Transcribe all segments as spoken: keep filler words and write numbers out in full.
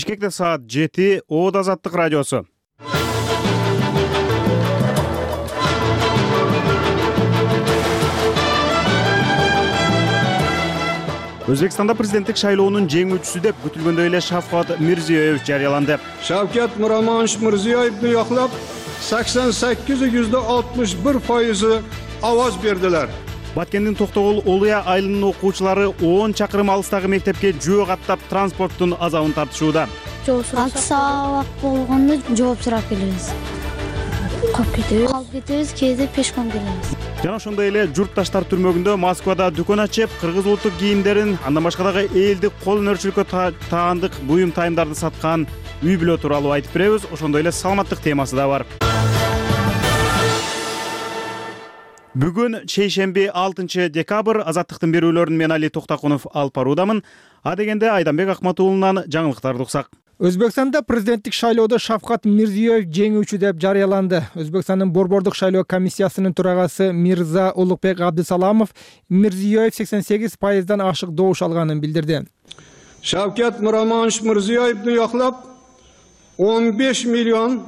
Бишкекте саат жети, Оот Азаттык радиосу. Өзбекстанда президенттик шайлоонун жеңүүчүсү деп күтүлгөндөй эле Шавкат Мирзиёев жарыяланды. Shavkat Miromonovich Mirziyoyevni yoqlab sakson sakkiz yüzde altmış bir foizi ovoz berdilar. Баткендин Токтогул Олуя айылынын окуучулары он чакырым алыстагы мектепке жөө каттап транспорттун азабын тартышууда. алты саат болгондо жооп сурап келебиз. Калып кетебиз. Калып кетебиз, кээде пешком келебиз. Жана ошондой эле журтташтар түрмөгүндө Москвада дүкөн ачып, кыргыз улуттук кийимдерин, андан башка дагы элдик кол өнөрчүлүккө таандык буюм тайымдарды саткан үй бүлө тууралуу айтып беребиз. Ошондой эле саламаттык темасы да бар. Бүгүн шейшемби алтынчы декабрь, Азаттыктын берүүлөрүн мен Али Токтакунов алып баруудамын. А дегенде Айданбек Акматуулунан жаңылыктарды уксак. Өзбекстанда президенттик шайлоодо Шавкат Мирзиёев жеңүүчү деп жарыяланды. Өзбекстандын борбордук шайлоо комиссиясынын төрагасы Мирза Улукбек Абдысаламов Мирзиёев сексен сегиз пайыздан ашык добуш алганын билдирди. Shavkat Miromonovich Mirziyoyevni yoqlab он беш миллион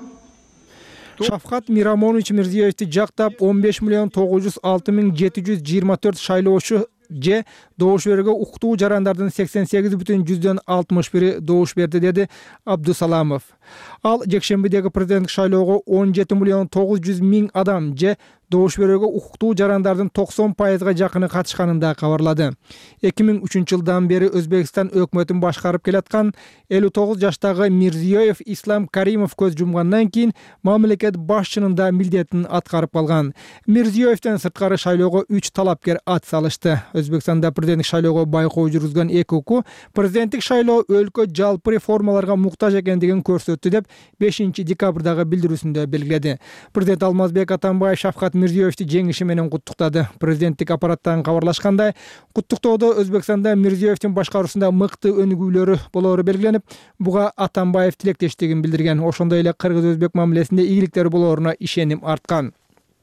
Шавкат Миромонович Мирзиёевди жактап он беш миллион тогуз жүз алты миң жети жүз жыйырма төрт шайлоочу же добуш берүүгө укуктуу жарандардын сексен сегиз бүтүн жүздөн алтымыш бири добуш берди, деди Абдусаламов. Ал жекшембидеги президенттик шайлоого он жети миллион тогуз жүз миң адам же добуш берүүгө укуктуу жарандардын токсон пайызга жакыны катышканын да кабарлады. эки миң үчүнчү жылдан бери Өзбекстан өкмөтүн башкарып келаткан элүү тогуз жаштагы Мирзиёев Ислам Каримов көз жумгандан кийин мамлекет башчынын да милдетин аткарып калган. Мирзиёевден сырткары шайлоого үч талапкер ат салышты. Өзбекстанда президенттик шайлоого байкоо жүргүзгөн эки укук президенттик шайлоо өлкө жалпы реформаларга муктаж экендигин көрсөттү деп бешинчи декабрдагы билдирүүсүндө белгиледи. Президент Алмазбек Атамбаев Шавкат Мирзиёевди жеңиши менен куттуктады. Президенттик аппараттан кабарлашкандай, куттуктоодо Өзбекстанда Мирзиёевдин башкаруусунда мыкты өнүгүүлөрү болоору белгиленип, буга Атамбаев тилектештигин билдирген. Ошондой эле кыргыз-өзбек мамилесинде ийгиликтер болооруна ишеним арткан.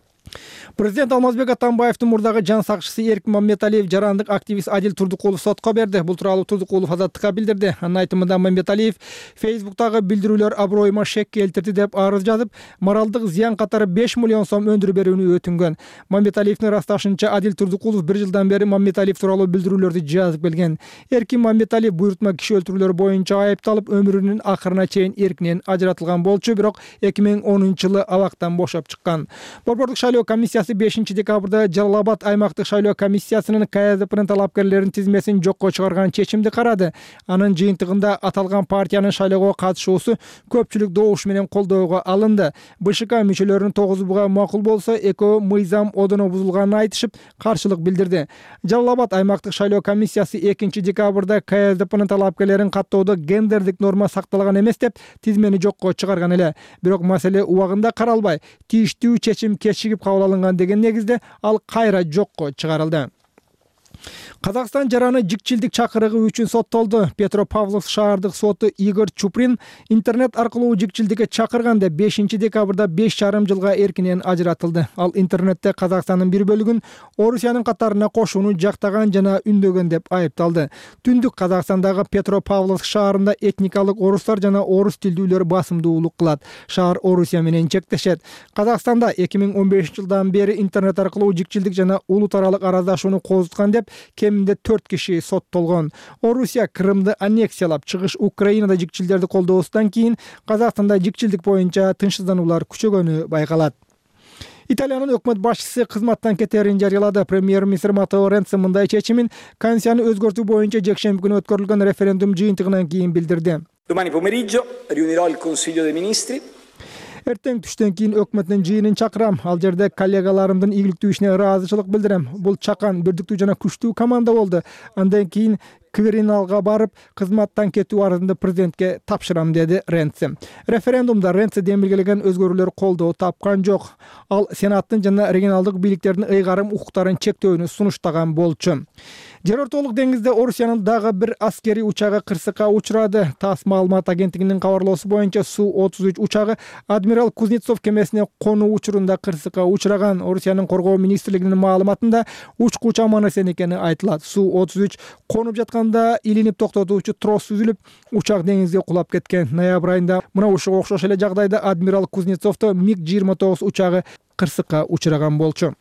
Президент Алмазбек Атамбаевдин мурдагы жан сакчысы Эркин Мамметалиев жарандык активист Адил Турдукулов сотко берди. Бул тууралуу Турдукулов Азаттыкка билдирди. Анын айтымында Мамметалиев Фейсбуктагы билдирүүлөр аброюма шек келтирди деп арыз жазып, моралдык зыян катары беш миллион сом өндүрүп берүүнү өтүнгөн. Мамметалиевдин ырасташынча Адил Турдукулов бир жылдан бери Мамметалиев тууралуу билдирүүлөрдү жазып келген. Эркин Мамметалиев буйрутма киши өлтүрүүлөр боюнча айыпталып, өмүрүнүн акырына чейин эркинен ажыратылган болчу, бирок эки миң онунчу жылы абактан бошоп чыккан. Борбордук шайлоо комиссиясы бешинчи декабрда Жалалабад аймактык шайлоо комиссиясынын КСДПнын талапкерлеринин тизмесин жокко чыгарган чечимди карады. Анын жыйынтыгында аталган партиянын шайлоого катышуусу көпчүлүк добуш менен колдоого алынды. БШК мүчөлөрүнүн тогузу буга макул болсо, экөө мыйзам одоно бузулганын айтышып, каршылык билдирди. Жалалабад аймактык шайлоо комиссиясы экинчи декабрда КСДПнын талапкерлерин каттоодо гендердик норма сакталган эмес деп тизмени жокко чыгарган эле. Бирок маселе убагында каралбай, тийиштүү чечим кечигип кабыл алынган деген негизде ал кайра жокко чыгарылды. Казакстан жараны жикчилдик чакырыгы үчүн соттолду. Петропавловск шаардык соту Игорь Чуприн интернет аркылуу жикчилдикке чакырган деп бешинчи декабрда беш жарым жылга эркинен ажыратылды. Ал интернетте Казакстандын бир бөлүгүн Орусиянын катарына кошууну жактаган жана үндөгөн деп айыпталды. Түндүк Казакстандагы Петропавловск шаарында этникалык орустар жана орус тилдүүлөр басымдуулук кылат. Шаар Орусия менен чектешет. Казакстанда эки миң он бешинчи жылдан бери интернет аркылуу жикчилдик жана улут аралык араздашууну козуткан деп кеминде төрт киши соттолгон. Орусия Крымды аннексиялап, чыгыш Украинада жикчилдерди колдоосундан кийин Казакстанда жикчилдик боюнча тынчсыздануулар күчөгөнү байкалат. Италиянын өкмөт башчысы кызматтан кетерин жарыялады. Премьер-министр Матео Ренци мындай чечимин Конституцияны өзгөртүү боюнча жекшемби күнү өткөрүлгөн референдум жыйынтыгынан кийин билдирди. Domani pomeriggio riunirò il Consiglio dei Ministri. Эртең түштөн кийин өкмөттүн жыйынын чакырам. Ал жерде коллегаларымдын ийгиликтүү ишине ыраазычылык билдирем. Бул чакан, бирдиктүү жана күчтүү команда болду. Андан кийин Квириналга барып, кызматтан кетүү арызымды президентке тапшырам, деди Ренци. Референдумда Ренци демилгелеген өзгөрүүлөр колдоо тапкан жок. Ал Сенаттын жана регионалдык бийликтердин ыйгарым укуктарын чектөөнү сунуштаган болчу. Жер ортолук деңизде Орусиянын дагы бир аскерий учагы кырсыкка учурады. ТАСС маалымат агенттигинин кабарлоосу боюнча Су отуз үч учагы адмирал Кузнецов кемесине конуу учурунда кырсыкка учураган. Орусиянын коргоо министрлигинин маалыматында учкучу аман эсен экени айтылат. Су отуз үч конуп жатканда илинип токтотуучу трос үзүлүп, учак деңизге кулап кеткен. Ноябрь айында мына ушуга окшош эле жагдайда адмирал Кузнецовдо миг жыйырма тогуз учагы кырсыкка учураган болчу.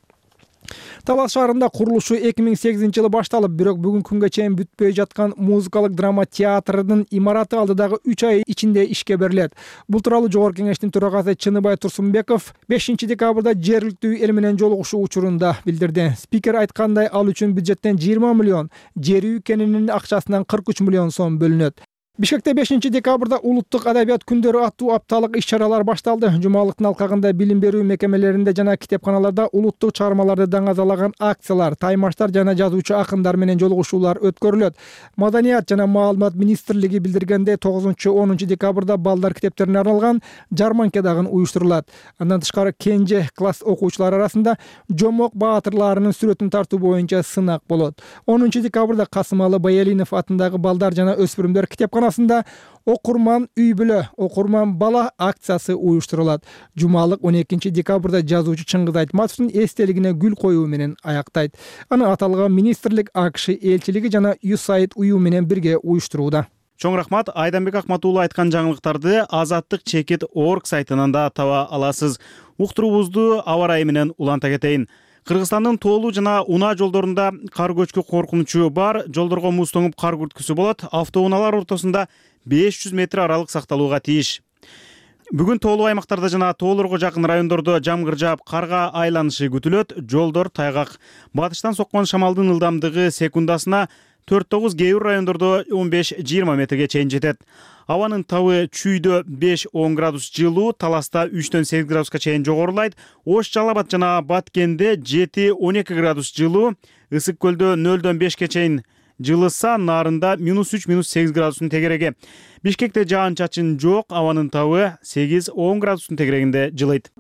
Талас шаарында курулушу эки миң сегизинчи жылы башталып, бирок бүгүнкү күнгө чейин бүтпөй жаткан музыкалык драма театрынын имараты алдыдагы үч ай ичинде ишке берилет. Бул тууралуу Жогорку Кеңештин төрагасы Чыныбай Турсунбеков бешинчи декабрда жергиликтүү эл менен жолугушуу учурунда билдирди. Спикер айткандай, ал үчүн бюджеттен жыйырма миллион, жер үй кененинин акчасынан кырк үч миллион сом бөлүнөт. Бишкекте бешинчи декабрда улуттук адабият күндөрү аттуу апталык иш-чаралар башталды. Жумалыктын алкагында билим берүү мекемелеринде жана китепканаларда улуттук чыгармаларды даңазалаган акциялар, таймаштар жана жазуучу акындар менен жолугушуулар өткөрүлөт. Маданият жана маалымат министрлиги билдиргендей, тогузунчу онунчу декабрда балдар китептерине арналган жарманка дагы уюштурулат. Андан тышкары кенже класс окуучулары арасында жомок баатырларынын сүрөтүн тартуу боюнча сынак болот. онунчу декабрда Касымалы Баялинов атындагы балдар жана өспүрүмдөр китепканасы окурман үй бүлө, окурман бала акциясы уюштурулат. Жумалык он экинчи декабрда жазуучу Чыңгыз Айтматовдун эстелигине гүл коюу менен аяктайт. Аны аталган министрлик АКШ элчилиги жана ю эс эй ай ди уюу менен бирге уюштурууда. Чоң рахмат. Айданбек Акмат уулу айткан жаңылыктарды азаттык чекит точка орг сайтынан да таба аласыз. Уктуруубузду аба ырайы менен уланта кетейин. Кыргызстандын тоолуу жана унаа жолдорунда кар көчкү коркунучу бар. Жолдорго муз тоңуп кар күрткүсү болот. Автоунаалар ортосунда беш жүз метр аралык сакталууга тийиш. Бүгүн тоолуу аймактарда жана тоолорго жакын райондордо жамгыр жаап, карга айланышы күтүлөт. Жолдор тайгак. Батыштан соккон шамалдын ылдамдыгы секундасына төрт тогуз, кээ бир райондордо он беш жыйырма метрге чейин жетет. Абанын табы Чүйдө беш он градус жылуу, Таласта үчтөн сегиз градуска чейин жогорулайт. Ош Жалал Абад жана Баткенде жети он эки градус жылуу, Ысык көлдө нөлдөн бешке чейин жылыса, Нарында минус үч минус сегиз градустун тегереги. Бишкекте жаан чачын жок, абанын табы сегиз он градустун тегерегинде жылыйт.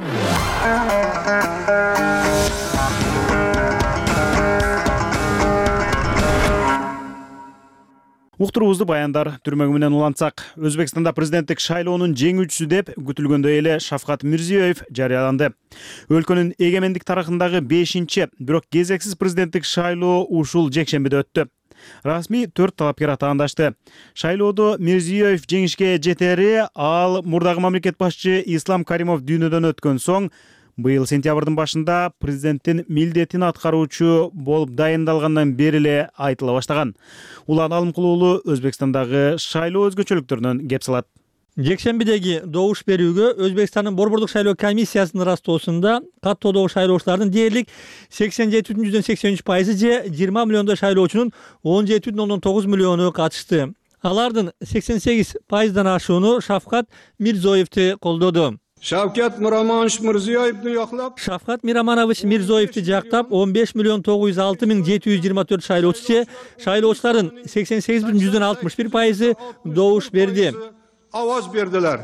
Уктуруубузду баяндар түрмөгү менен улантсак, Өзбекстанда президенттик шайлоонун жеңүүчүсү деп күтүлгөндөй эле Шавкат Мирзиёев жарыяланды. Өлкөнүн эгемендик тарыхындагы бешинчи, бирок кезексиз президенттик шайлоо ушул жекшембиде өттү. Расмий төрт талапкер атаандашты. Шайлоодо Мирзиёев жеңишке жетери, ал мурдагы мамлекет башчы Ислам Каримов дүйнөдөн өткөн соң быйыл сентябрдын башында президенттин милдетин аткаруучу болуп дайындалгандан бери эле айтыла баштаган. Улан Алымкулуулу Өзбекстандагы шайлоо өзгөчөлүктөрүнөн кеп салат. Жекшембидеги добуш берүүгө Өзбекстандын Борбордук шайлоо комиссиясынын растоосунда каттоодогу шайлоочулардын дээрлик сексен жети бүтүн жүздөн сексен үч пайызы же жыйырма миллиондой шайлоочунун он жети бүтүн ондон тогуз миллиону катышты. Алардын сексен сегиз пайыздан ашууну Шавкат Мирзиёевди колдоду. Şavkat Miramанович Mirziyoyevni yoqlab, Шавкат Мираманович Мирзиёевди жактап он беш миллион тогуз жүз алты миң жети жүз жыйырма төрт шайлоочу, шайлоочулардын сексен сегиз бүтүн жүздөн алтымыш бир пайызы добуш берди. Ovoz berdiler.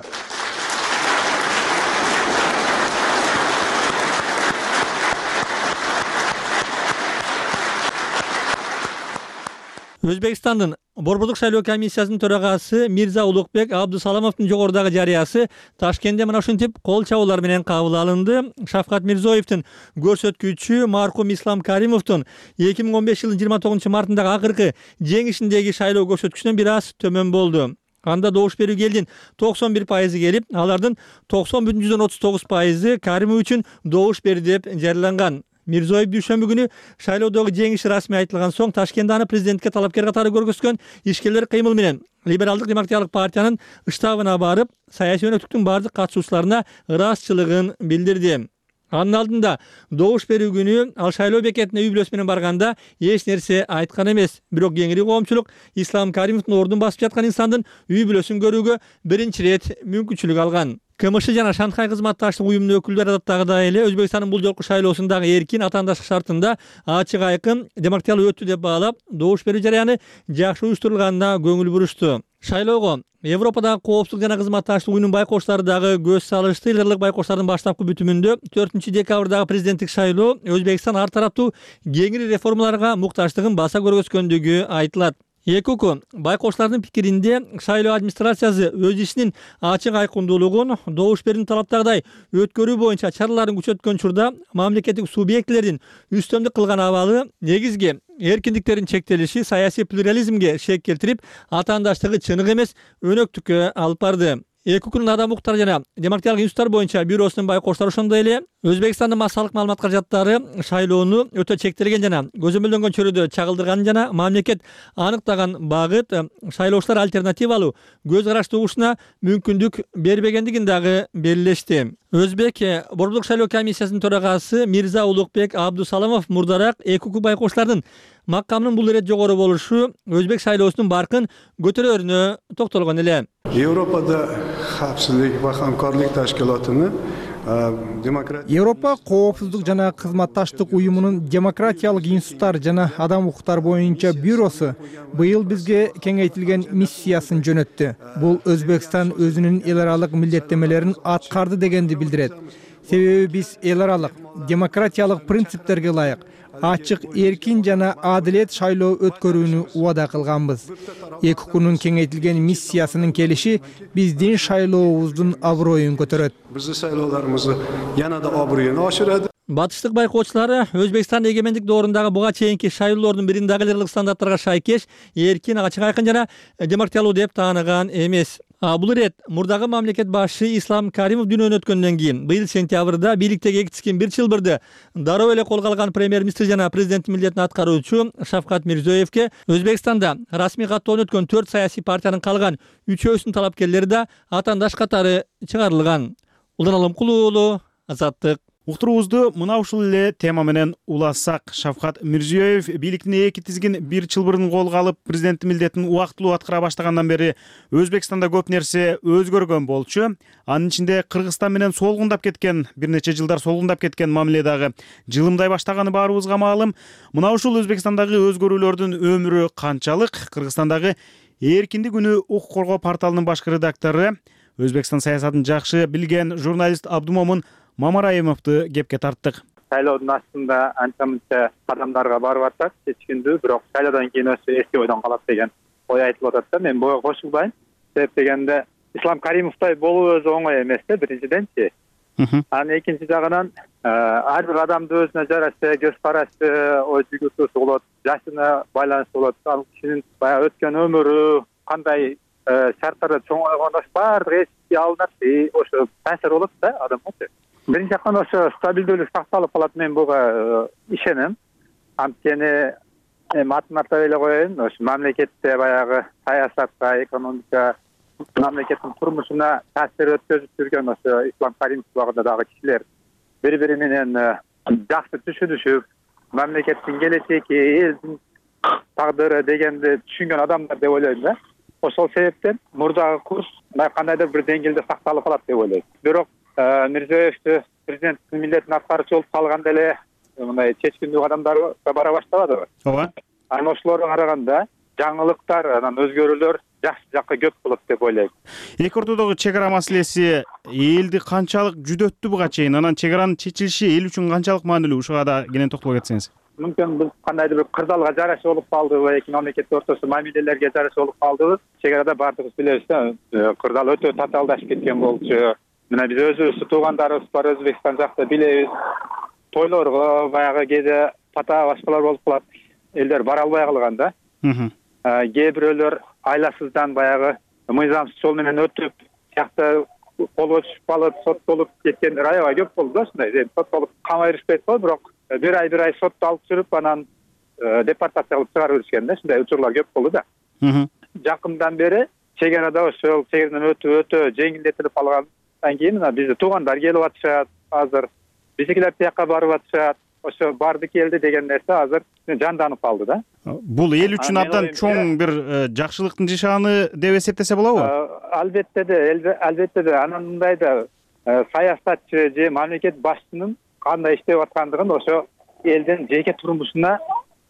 Өзбекстандын Борбордук шайлоо комиссиясынын төрагасы Мирза Улукбек Абдусаламовдун жогорудагы жарыясы Ташкентте мына ушинтип кол чабуулар менен кабыл алынды. Шавкат Мирзиёевдин көрсөткүчү маркум Ислам Каримовдун эки миң он беш жылдын жыйырма тогузунчу мартындагы акыркы жеңишиндеги шайлоо көрсөткүчүнөн бир аз төмөн болду. Анда добуш берүү элдин токсон бир пайызы келип, алардын токсон бүтүн жүздөн отуз тогуз пайызы Каримов үчүн добуш берди деп жарыяланган. Мирзиёев дүйшөмбү күнү шайлоодогу жеңиши расмий айтылган соң Ташкентте аны президентке талапкер катары көргөзгөн ишкерлер кыймыл менен Либералдык демократиялык партиянын штабына барып, саясий өнөктүктүн бардык катышуучуларына ырасчылыгын билдирди. Анын алдында добуш берүү күнү ал шайлоо бекетине үй бүлөсү менен барганда эч нерсе айткан эмес. Бирок кеңири коомчулук Ислам Каримовдун ордун басып жаткан инсандын үй бүлөсүн көрүүгө биринчи ирет мүмкүнчүлүк алган. КМШ жана Шанхай кызматташтык уюмунун өкүлдөрү адаттагыдай эле Өзбекстандын бул жолку шайлоосундагы эркин атаандаштык шартында ачык айкын демократиялык өттү деп баалап, добуш берүү жараяны жакшы уюштурулганына көңүл бурушту. Шайлоого Европадагы коопсуздук жана кызматташтык уюмунун байкоштары дагы көз салышты. Илгарлык байкоштардын баштапкы бүтүмүндө төртүнчү декабрдагы президенттик шайлоо Өзбекстан ар тараптуу кеңири реформаларга муктаждыгын баса көргөзгөндүгү айтылат. Эки укук байкоштардын пикиринде шайлоо администрациясы өз ишинин ачык айкындуулугун добуш берүүнүн талаптагыдай өткөрүү боюнча чараларын күчөткөн учурда мамлекеттик субъектилердин үстөмдүк кылган абалы негизги эркиндиктердин чектелиши саясий плюрализмге шек келтирип, атаандаштыгы чыныгы эмес өнөктүккө алып барды. Эки укуктун адам укуктары жана демократиялык институттар боюнча бюросунун байкоштары ошондой эле Өзбекстандын массалык маалымат каражаттары шайлоону өтө чектелген жана көзөмөлдөнгөн чөйрөдө чагылдырганын жана мамлекет аныктаган багыт шайлоочулар альтернативалуу көз карашты угушуна мүмкүндүк бербегендигин дагы белгилешти. Өзбек Борбордук шайлоо комиссиясынын төрагасы Мирза Улукбек Абдусаламов мурдараак эки укук байкоштардын макамынын бул ирет жогору болушу Өзбек шайлоосунун баркын көтөрөрүнө токтолгон эле. Европада Xavfsizlik va hamkorlik tashkilotini Европа коопсуздук жана кызматташтык уюмунун демократиялык институттар жана адам укуктары боюнча бюросу быйыл бизге кеңейтилген миссиясын жөнөттү. Бул Өзбекстан өзүнүн эл аралык милдеттемелерин аткарды дегенди билдирет. Себеби биз эл аралык демократиялык принциптерге ылайык ачык, эркин жана адилет шайлоо өткөрүүнү убада кылганбыз. Эки укуктун кеңейтилген миссиясынын келиши биздин шайлообуздун аброюн көтөрөт. Биздин шайлоолорубузду yanada аброюн ашырат. Батыштык байкоочулары Өзбекстан эгемендик доорундагы буга чейинки шайлоолордун бирин дагы эле стандарттарга шайкеш, эркин, ачык айкын жана демократиялуу деп тааныган эмес. Бул ирет мурдагы мамлекет башчы Ислам Каримов дүйнөдөн өткөндөн кийин быйыл сентябрда бийликтеги эки тискин бир чылбырды дароо эле колго алган премьер-министр жана президенттин милдетин аткаруучу Шавкат Мирзиёевке Өзбекстанда расмий каттоодон өткөн төрт саясий партиянын калган үчөөсүнүн талапкерлери да атаандаш катары чыгарылган. Улан Алымкулуу уулу, Азаттык. Уктуруубузду мына ушул эле тема менен улассак. Шавкат Мирзиёев бийликтин эки тизгин бир чылбырын колго алып, президенттин милдетин убактылуу аткара баштагандан бери Өзбекстанда көп нерсе өзгөргөн болчу. Анын ичинде Кыргызстан менен солгундап кеткен, бир нече жылдар солгундап кеткен мамиле дагы жылымдай баштаганы баарыбызга маалым. Мына ушул Өзбекстандагы өзгөрүүлөрдүн өмүрү канчалык? Кыргызстандагы Эркиндик үнү укук коргоо порталынын башкы редактору, Өзбекстан саясатын жакшы билген журналист Абдумомун Мамараимовду кепке тарттык. Шайлоодун астында анча-мынча кадамдарга барып атат, чечкиндүү, бирок шайлоодон кийин өсү эски ойдон калат деген ой айтылып атат да. Мен буга кошулбайм. Себеп дегенде Ислам Каримовдой болуу өзү оңой эмес да, биринчиденчи. Анан экинчи жагынан ар бир адамдын өзүнө жараша көз карашы, ой жүгүртүүсү болот, жашына байланыштуу болот. Ал кишинин баягы өткөн өмүрү кандай шарттарда чоң ойгондош баардыгы эске алынат, ошо таасир болот да адамга. Биринчи жактан ошо стабилдүүлүк сакталып калат, мен буга ишенем. Анткени эми атын атап эле коеюн, ошо мамлекетте баягы саясатка, экономика, мамлекеттин турмушуна таасир өткөзүп жүргөн ошо Ислам Каримов убагында дагы кишилер бири-бири менен жакшы түшүнүшүп, мамлекеттин келечеги, элдин тагдыры дегенди түшүнгөн адамдар деп ойлойм да. Ошол себептен мурдагы курс кандайдыр бир деңгээлде сакталып калат деп ойлойм. Бирок Мирзиёевди президенттин милдетин аткаруучу болуп калганда эле мындай чечкиндүү кадамдар бара баштабадыбы? Ооба. Анан ошолорго караганда жаңылыктар, анан өзгөрүүлөр жакшы жакка көп болот деп ойлойм. Эки ортодогу чек ара маселеси элди канчалык жүдөттү буга чейин? Анан чек аранын чечилиши эл үчүн канчалык маанилүү? Ушуга да кенен токтоло кетсеңиз. Мүмкүн бул кандайдыр бир кырдаалга жараша болуп калдыбы, эки мамлекет ортосунда мамилелерге жараша болуп калдыбы? Чек арада баардыгыбыз билебиз да, кырдаал өтө татаалдашып кеткен болчу. Мына биз өзүбүздүн туугандарыбыз бар Өзбекстан жакта билебиз. Тойлорго баягы кээде пата башкалар болуп калат. Элдер бара албай калган да. Кээ бирөөлөр айласыздан баягы мыйзамсыз жол менен өтүп, тиякта колго түшүп калып, соттолуп кеткен аябай көп болду да ушундай. Соттолуп камай беришпейт го, бирок бир ай бир ай сотто алып жүрүп, анан депортация кылып чыгарып беришкен да. Ушундай учурлар көп болду да. Жакындан бери чек арада ошол чегирден өтүп өтө жеңилдетилип калган. Андан кийин мына бизди туугандар келип атышат, азыр бизикилер тияка барып атышат. Ошо барды келди деген нерсе азыр жанданып калды да. Бул эл үчүн абдан чоң бир жакшылыктын жишаны деп эсептесе болобу? Албетте де, албетте де. Анан мындай да саясатчы же мамлекет башчынын кандай иштеп аткандыгын ошо элдин жеке турмушуна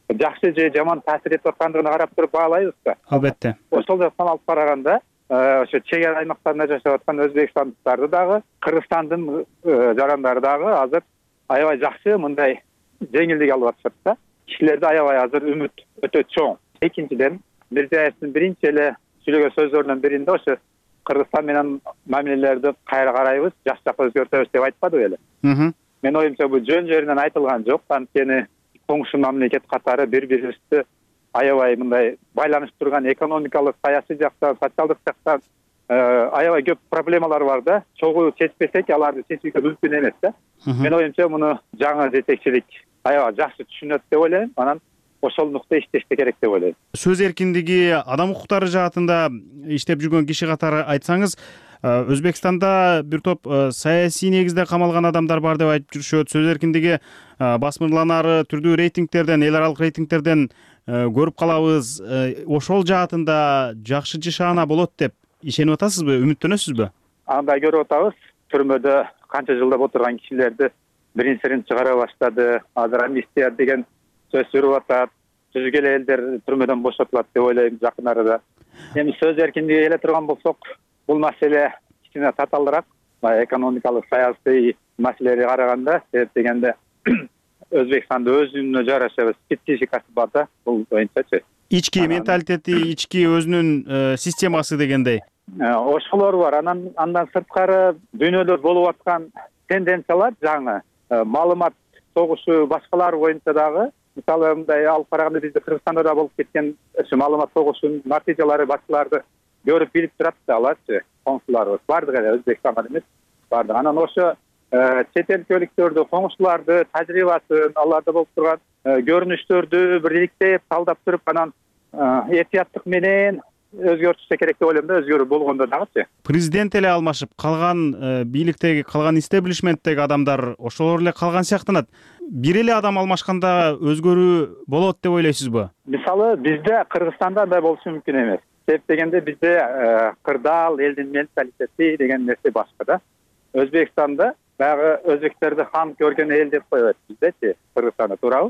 жакшы же жаман таасир этип аткандыгына карап туруп баалайбыз да. Албетте. Ошол жактан алып караганда ошо чек ара аймактарында жашап аткан өзбекстандыктарды дагы, Кыргызстандын жарандары дагы азыр аябай жакшы мындай жеңилдик алып атышат да. Кишилерде аябай азыр үмүт өтө чоң. Экинчиден, Мирзиевдин биринчи эле сүйлөгөн сөздөрүнүн биринде ошо Кыргызстан менен мамилелерди кайра карайбыз, жакшы жакка өзгөртөбүз деп айтпады беле. Мен оюмча бул жөн жеринен айтылган жок. Анткени коңшу мамлекет катары бири-бирибизди аябай мындай байланыштырган экономикалык, саясий жактан, социалдык жактан аябай көп проблемалар бар да. Чогуу чечпесек, аларды чечүүгө мүмкүн эмес да. Мен оюмча муну жаңы жетекчилик аябай жакшы түшүнөт деп ойлойм. Анан ошол нукта иштешти керек деп ойлойм. Сөз эркиндиги, адам укуктары жаатында иштеп жүргөн киши катары айтсаңыз, Өзбекстанда бир топ саясий негизде камалган адамдар бар деп айтып жүрүшөт. Сөз эркиндиги басмырланары түрдүү рейтингтерден, эл аралык рейтингтерден көрүп калабыз. Ошол жаатында жакшы жашаана болот деп ишенип атасызбы, үмүттөнөсүзбү? Андай көрүп атабыз. Түрмөдө канча жылдап отурган кишилерди биринчисин чыгара баштады. Азыр амнистия деген сөз жүрүп атат. Жүзгө эле элдер түрмөдөн бошотулат деп ойлойм жакын арада. Эми сөз эркиндиги келе турган болсок, бул маселе кичине татаалыраак, экономикалык, саясий маселелерге караганда, себеп дегенде Өзбекстанда өзүнө жараша спецификасы бар да, бул боюнчачы. Ички менталитети, ички өзүнүн системасы дегендей. Ошолор бар. Анан андан сырткары дүйнөдө болуп аткан тенденциялар жаңы маалымат согушу башкалар боюнча дагы, мисалы мындай алып караганда бизде Кыргызстанда да болуп кеткен ошо маалымат согушунун натыйжалары башкаларды көрүп билип турат да, аларчы коңшуларыбыз бардык эле Өзбекстанга эмес барды. Анан ошо чет элдиктерди, коңшуларды тажрыйбасын, аларда болуп турган көрүнүштөрдү бир иликтеп, талдап туруп, анан этияттык менен өзгөртүшсө керек деп ойлойм да, өзгөрүү болгондо дагычы. Президент эле алмашып, калган бийликтеги, калган истеблишменттеги адамдар ошолор эле калган сыяктанат. Бир эле адам алмашканда өзгөрүү болот деп ойлойсузбу? Мисалы, бизде Кыргызстанда андай болушу мүмкүн эмес. Себеп дегенде бизде кырдаал, элдин менталитети деген нерсе башка да. Өзбекстанда баягы өзбектерди хан көргөн эл деп коет биздечи, Кыргызстанда туурабы?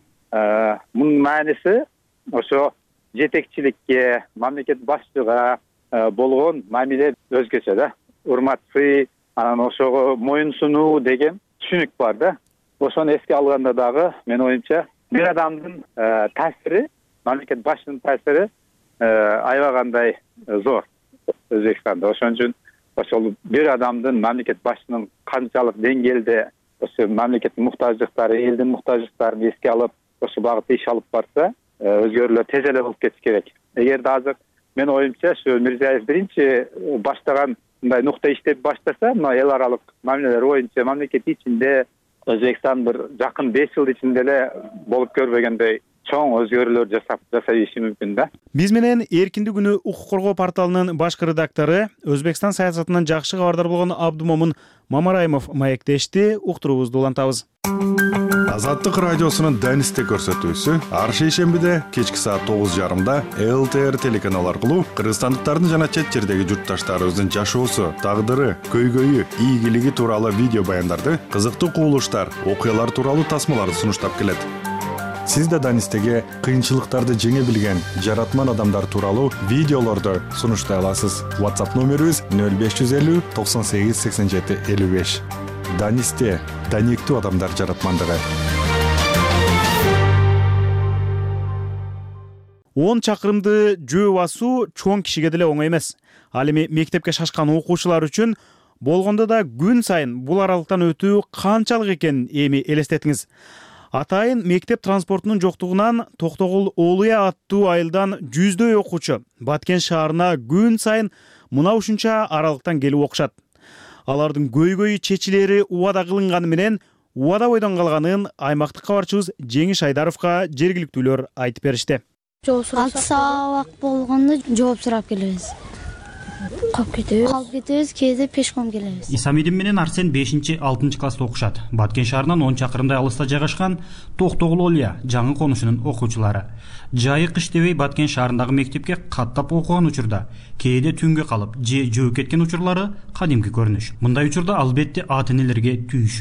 Мунун мааниси ошо жетекчиликке, мамлекет башчыга болгон мамиле өзгөчө да. Урматсый, анан ошого моюнсунуу деген түшүнүк бар да. Ошону эске алганда дагы мен оюмча бир адамдын таасири, мамлекет башчынын таасири аябагандай зор Өзбекстанда. Ошон үчүн ошол бир адамдын, мамлекет башчынын канчалык деңгээлде ошо мамлекеттин муктаждыктары, элдин муктаждыктарын эске алып, ошол багытта иш алып барса, өзгөрүүлөр тез эле болуп кетиш керек. Эгерде азыр мен оюмча ушу Мирзиев биринчи баштаган мындай нукта иштеп баштаса, мына эл аралык мамилелер боюнча мамлекет ичинде Өзбекстан бир жакын беш жыл ичинде эле болуп көрбөгөндөй чоң өзгөрүүлөр жасап жасай иши мүмкүн да. Биз менен Эркиндик күнү укук коргоо порталынын башкы редактору, Өзбекстан саясатынан жакшы кабардар болгон Абдумомун Мамараимов маектешти. Уктуруубузду улантабыз. Азаттык радиосунун Данисте көрсөтүүсү ар шейшембиде кечки саат тогуз жарымда эл тэ эр телеканалы аркылуу кыргызстандыктардын жана чет жердеги журтташтарыбыздын жашоосу, тагдыры, көйгөйү, ийгилиги тууралуу видео баяндарды, кызыктуу кубулуштар, окуялар тууралуу тасмаларды сунуштап келет. Сиз да Данистеге кыйынчылыктарды жеңе билген жаратман адамдар тууралуу видеолорду сунуштай аласыз. WhatsApp номерибиз нөл беш жүз элүү токсон сегиз сексен жети элүү беш. Данисте даниктүү адамдар жаратмандыгы. он чакырымды жөө басуу чоң кишиге деле оңой эмес. Ал эми мектепке шашкан окуучулар үчүн болгондо да күн сайын бул аралыктан өтүү канчалык экенин эми элестетиңиз. Атайын мектеп транспортунун жоктугунан Токтогул Олуя аттуу айылдан жүздөй окуучу Баткен шаарына күн сайын мына ушунча аралыктан келип окушат. Алардын көйгөйү чечилери убада кылынганы менен убада бойдон калганын аймактык кабарчыбыз Жеңиш Айдаровго жергиликтүүлөр айтып беришти. алты саат болгондо жооп сурап келебиз. Калып кетебиз. Калып кетебиз, кээде пешком келебиз. Исамидин менен Арсен бешинчи алтынчы класста окушат. Баткен шаарынан он чакырымдай алыста жайгашкан Токтогул Олуя жаңы конушунун окуучулары. Жайык иштебей Баткен шаарындагы мектепке каттап окуган учурда кээде түнгө калып же жөөп кеткен учурлары кадимки көрүнүш. Мындай учурда албетте ата энелерге түйшүк.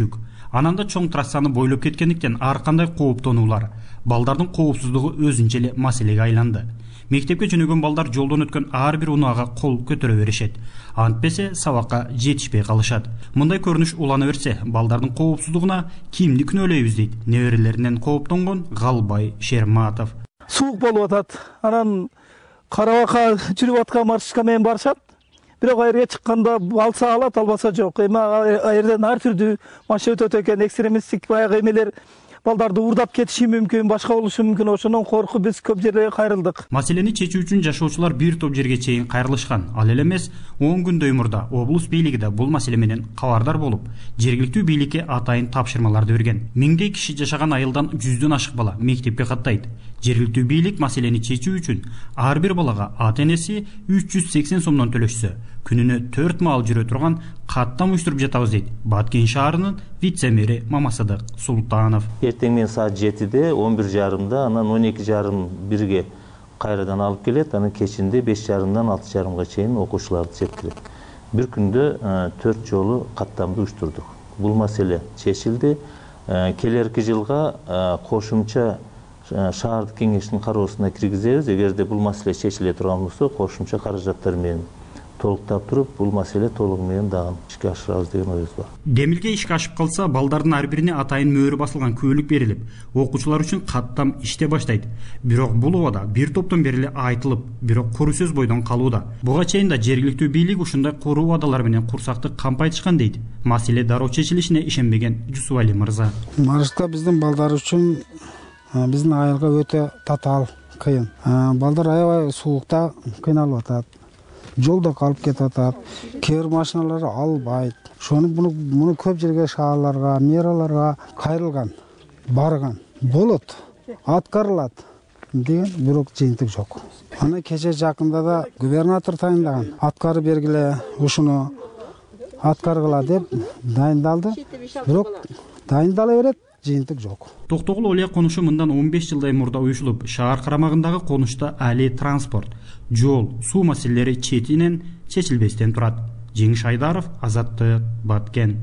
Анан да чоң трассаны бойлоп кеткендиктен ар кандай кооптонуулар, балдардын коопсуздугу өзүнчө эле маселеге айланды. Мектепке жөнөгөн балдар жолдон өткөн ар бир унаага кол көтөрө беришет. Антпесе сабакка жетишпей калышат. Мындай көрүнүш улана берсе, балдардын коопсуздугуна кимди күнөөлөйбүз дейт неберелеринен кооптонгон Галбай Шерматов. Суук болуп атат. Анан Карабакка жүрүп аткан маршрутка менен барышат. Бирок айырга чыкканда алса алат, албаса жок. Эми айырдан ар түрдүү машина өтөт экен, экстремисттик баягы эмелер балдарды уурдап кетиши мүмкүн, башка болушу мүмкүн. Ошондон коркуп биз көп жерге кайрылдык. Маселени чечүү үчүн жашоочулар бир топ жерге чейин кайрылышкан. Ал эле эмес, он күндөй мурда облус бийлиги да бул маселе менен кабардар болуп, жергиликтүү бийликке атайын тапшырмаларды берген. Миңдей киши жашаган айылдан жүздөн ашык бала мектепке каттайт. Жергиликтүү бийлик маселени чечүү үчүн ар бир балага ата энеси үч жүз сексен сомдон төлөшсө, күнүнө төрт маал жүрө турган каттам уюштуруп жатабыз дейт Баткен шаарынын вице-мэри Мамасадык Султанов. Эртең менен саат жетиде, он бир жарымда, анан он эки жарым бирге кайрадан алып келет, анан кечинде беш жарымдан алты жарымга чейин окуучуларды жеткирет. Бир күндө төрт жолу каттамды уюштурдук. Бул маселе чечилди. Келерки жылга кошумча шаардык кеңештин кароосуна киргизебиз. Эгерде бул маселе чечиле турган болсо, кошумча каражаттар менен толуктап туруп, бул маселе толугу менен дагы ишке ашырабыз деген оюбуз бар. Демилге ишке ашып калса, балдардын ар бирине атайын мөөрү басылган көйлүк берилип, окуучулар үчүн каттам иште баштайт. Бирок бул убада бир топтон бери эле айтылып, бирок куру сөз бойдон калууда. Буга чейин да жергиликтүү бийлик ушундай куру убадалар менен курсакты кампайтышкан дейт. Маселе дароо чечилишине ишенбеген Жусупали мырза. Маршрутка биздин балдар үчүн, биздин айылга өтө татаал, кыйын. Балдар аябай суукта кыйналып атат. Жолда калып кетип атат. Кер машиналар албайт. Ошону муну муну көп жерге шаарларга, мэраларга кайрылган, барган. Болот, аткарылат деген бирок жыйынтык жок. Аны кече жакында да губернатор тайындаган. Аткарып бергиле, ушуну аткаргыла деп дайындалды. Бирок дайындала берет, жыйынтык жок. Токтогул Олия конушу мындан он беш жылдай мурда уюшулуп, шаар карамагындагы конушта али транспорт, жол, суу маселелери четинен чечилбестен турат. Жеңиш Айдаров, Азаттык, Баткен.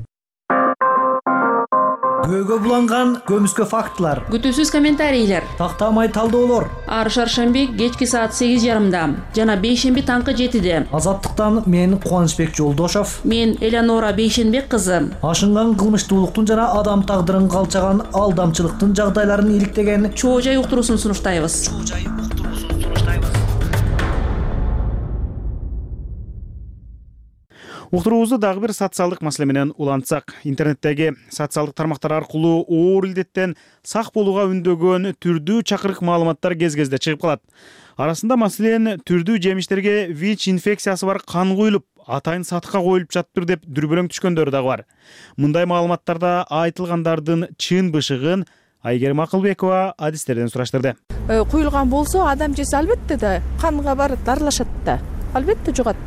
Көөгө буланган көмүскө фактылар, күтүүсүз комментарийлер, тактамай талдоолор. Ар шаршемби кечки саат сегиз жарымда жана бейшемби таңкы жетиде. Азаттыктан мен Кубанычбек Жолдошов, мен Элеонора Бейшенбек кызы. Ашынган кылмыштуулуктун жана адам тагдырын калчаган алдамчылыктын жагдайларын иликтеген чоо жай уктуруусун сунуштайбыз. Уктуруубузду дагы бир социалдык маселе менен улантсак, интернеттеги социалдык тармактар аркылуу оор илдеттен сак болууга үндөгөн түрдүү чакырык маалыматтар кез-кезде чыгып калат. Арасында маселен түрдүү жемиштерге ВИЧ инфекциясы бар кан куюлуп, атайын сатыкка коюлуп жатыптыр деп дүрбөлөң түшкөндөр дагы бар. Мындай маалыматтарда айтылгандардын чын бышыгын Айгерим Акылбекова адистерден сураштырды. Куюлган болсо адам жесе албетте да канга барып дарылашат да. Албетте жугат.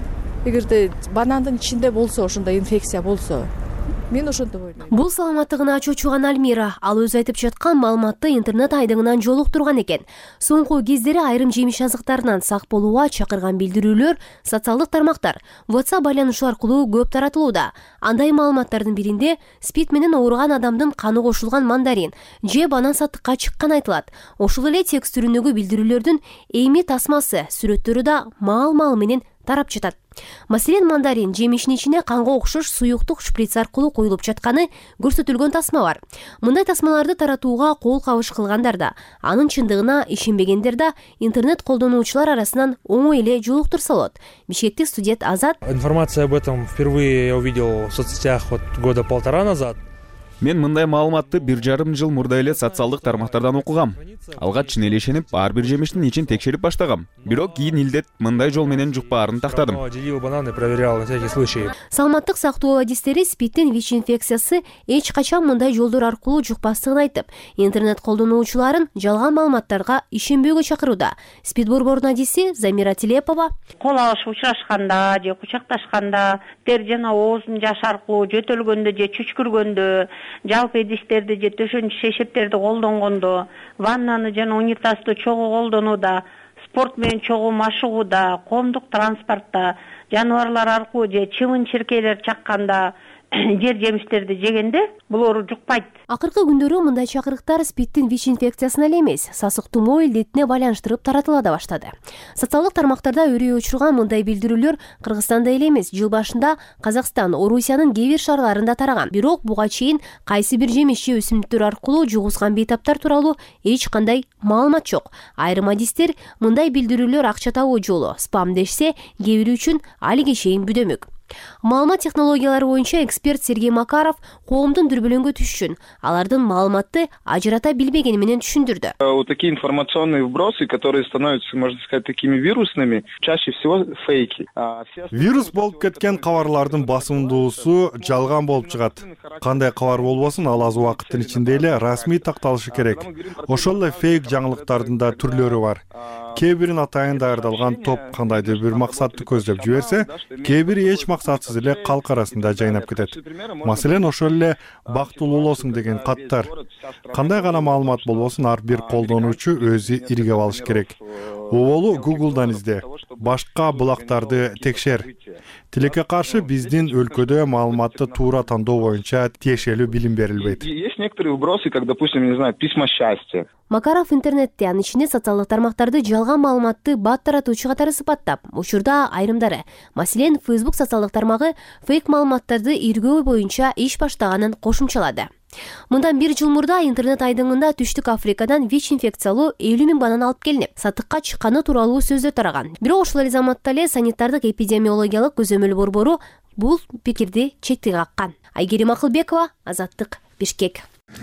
Эгерде банандын ичинде болсо, ошондой инфекция болсо, мен ошентип ойлойм. Бул саламаттыгына чочуган Альмира, ал өзү айтып жаткан маалыматты интернет айдыңынан жолуктурган экен. Соңку кездери айрым жемиш азыктарынан сак болууга чакырган билдирүүлөр социалдык тармактар, WhatsApp байланышуу аркылуу көп таратылууда. Андай маалыматтардын биринде спид менен ооруган адамдын каны кошулган мандарин же банан сатыкка чыккан айтылат. Ошол эле текст түрүндөгү билдирүүлөрдүн эми тасмасы, сүрөттөрү да маал-маал менен тарап жатат. Маселен, мандарин жемишинин ичине канга окшош суюктук шприц аркылуу коюлуп жатканы көрсөтүлгөн тасма бар. Мындай тасмаларды таратууга кол кабыш кылгандар да, анын чындыгына ишенбегендер да интернет колдонуучулар арасынан оңой эле жолуктурса болот. Бишкектик студент Азат. Информация об этом впервые я увидел в соцсетях вот года полтора назад. Мен мындай маалыматты бир жарым жыл мурда эле социалдык тармактардан окугам. Алгач чын эле ишенип, ар бир жемиштин ичин текшерип баштагам. Бирок кийин илдет мындай жол менен жукпаарын тактадым. Делил бананы, проверял на всякий случай. Саламаттык сактоо адистери спидтин ВИЧ инфекциясы эч качан мындай жолдор аркылуу жукпастыгын айтып, интернет колдонуучуларын жалган маалыматтарга ишенбөөгө чакырууда. Спид борборунун адиси Замира Тилепова: кол алышып учурашканда же кучакташканда, тер жана оозун жаш аркылуу жөтөлгөндө же чүчкүргөндө, жалпы идиштерди же төшөнчү шешеттерди колдонгондо, ваннаны жана унитазды чогуу колдонууда, спорт менен чогуу машыгууда, коомдук транспортто, жаныбарлар аркылуу же чымын чиркейлер чакканда, жер жемиштерди жегенде бул оору жукпайт. Акыркы күндөрү мындай чакырыктар спидтин ВИЧ инфекциясына эле эмес, сасык тумоо илдетине байланыштырып таратыла да баштады. Социалдык тармактарда өрөө учурган мындай билдирүүлөр Кыргызстанда эле эмес, жыл башында Казакстан, Орусиянын кээ бир шаарларында тараган. Бирок буга чейин кайсы бир жемиш же өсүмдүктөр аркылуу жугузган бейтаптар тууралуу эч кандай маалымат жок. Айрым адистер мындай билдирүүлөр акча табуу жолу, спам дешсе, кээ бири үчүн алиге чейин бүдөмүк. Маалымат технологиялары боюнча эксперт Сергей Макаров коомдун дүрбөлөңгө түшүшүн, алардын маалыматты ажырата билбегени менен түшүндүрдү. Вот такие информационные вбросы, которые становятся, можно сказать, такими вирусными, чаще всего фейки. Вирус болуп кеткен кабарлардын басымдуусу жалган болуп чыгат. Кандай кабар болбосун, ал аз убакыттын ичинде эле расмий такталышы керек. Ошол эле фейк жаңылыктардын да түрлөрү бар. Кээ бирин атайын даярдалган топ кандайдыр бир максатты көздөп жиберсе, кээ бири эч максатсыз эле калк арасында жайнап кетет. Маселен, ошол эле бактылуулосуң деген каттар. Кандай гана маалымат болбосун, ар бир колдонуучу өзү иргеп алыш керек. Оболу Google'дан изде, башка булактарды текшер. Тилекке каршы биздин өлкөдө маалыматты туура тандоо боюнча тиешелүү билим берилбейт. Есть некоторые вбросы, как, допустим, не знаю, письма счастья. Макаров интернетте, анын ичинде социалдык тармактарды жалган маалыматты бат таратуучу катары сыпаттап, учурда айрымдары, маселен, Facebook социалдык тармагы фейк маалыматтарды иргөө боюнча иш баштаганын кошумчалады. Мындан бир жыл мурда интернет айдыңында Түштүк Африкадан ВИЧ инфекциялуу элүү миң банан алып келинип, сатыкка чыкканы тууралуу сөздөр тараган. Бирок ошол эле заматта эле санитардык эпидемиологиялык көзөмөл борбору бул пикирди чектен каккан. Айгерим Акылбекова, Азаттык, Бишкек.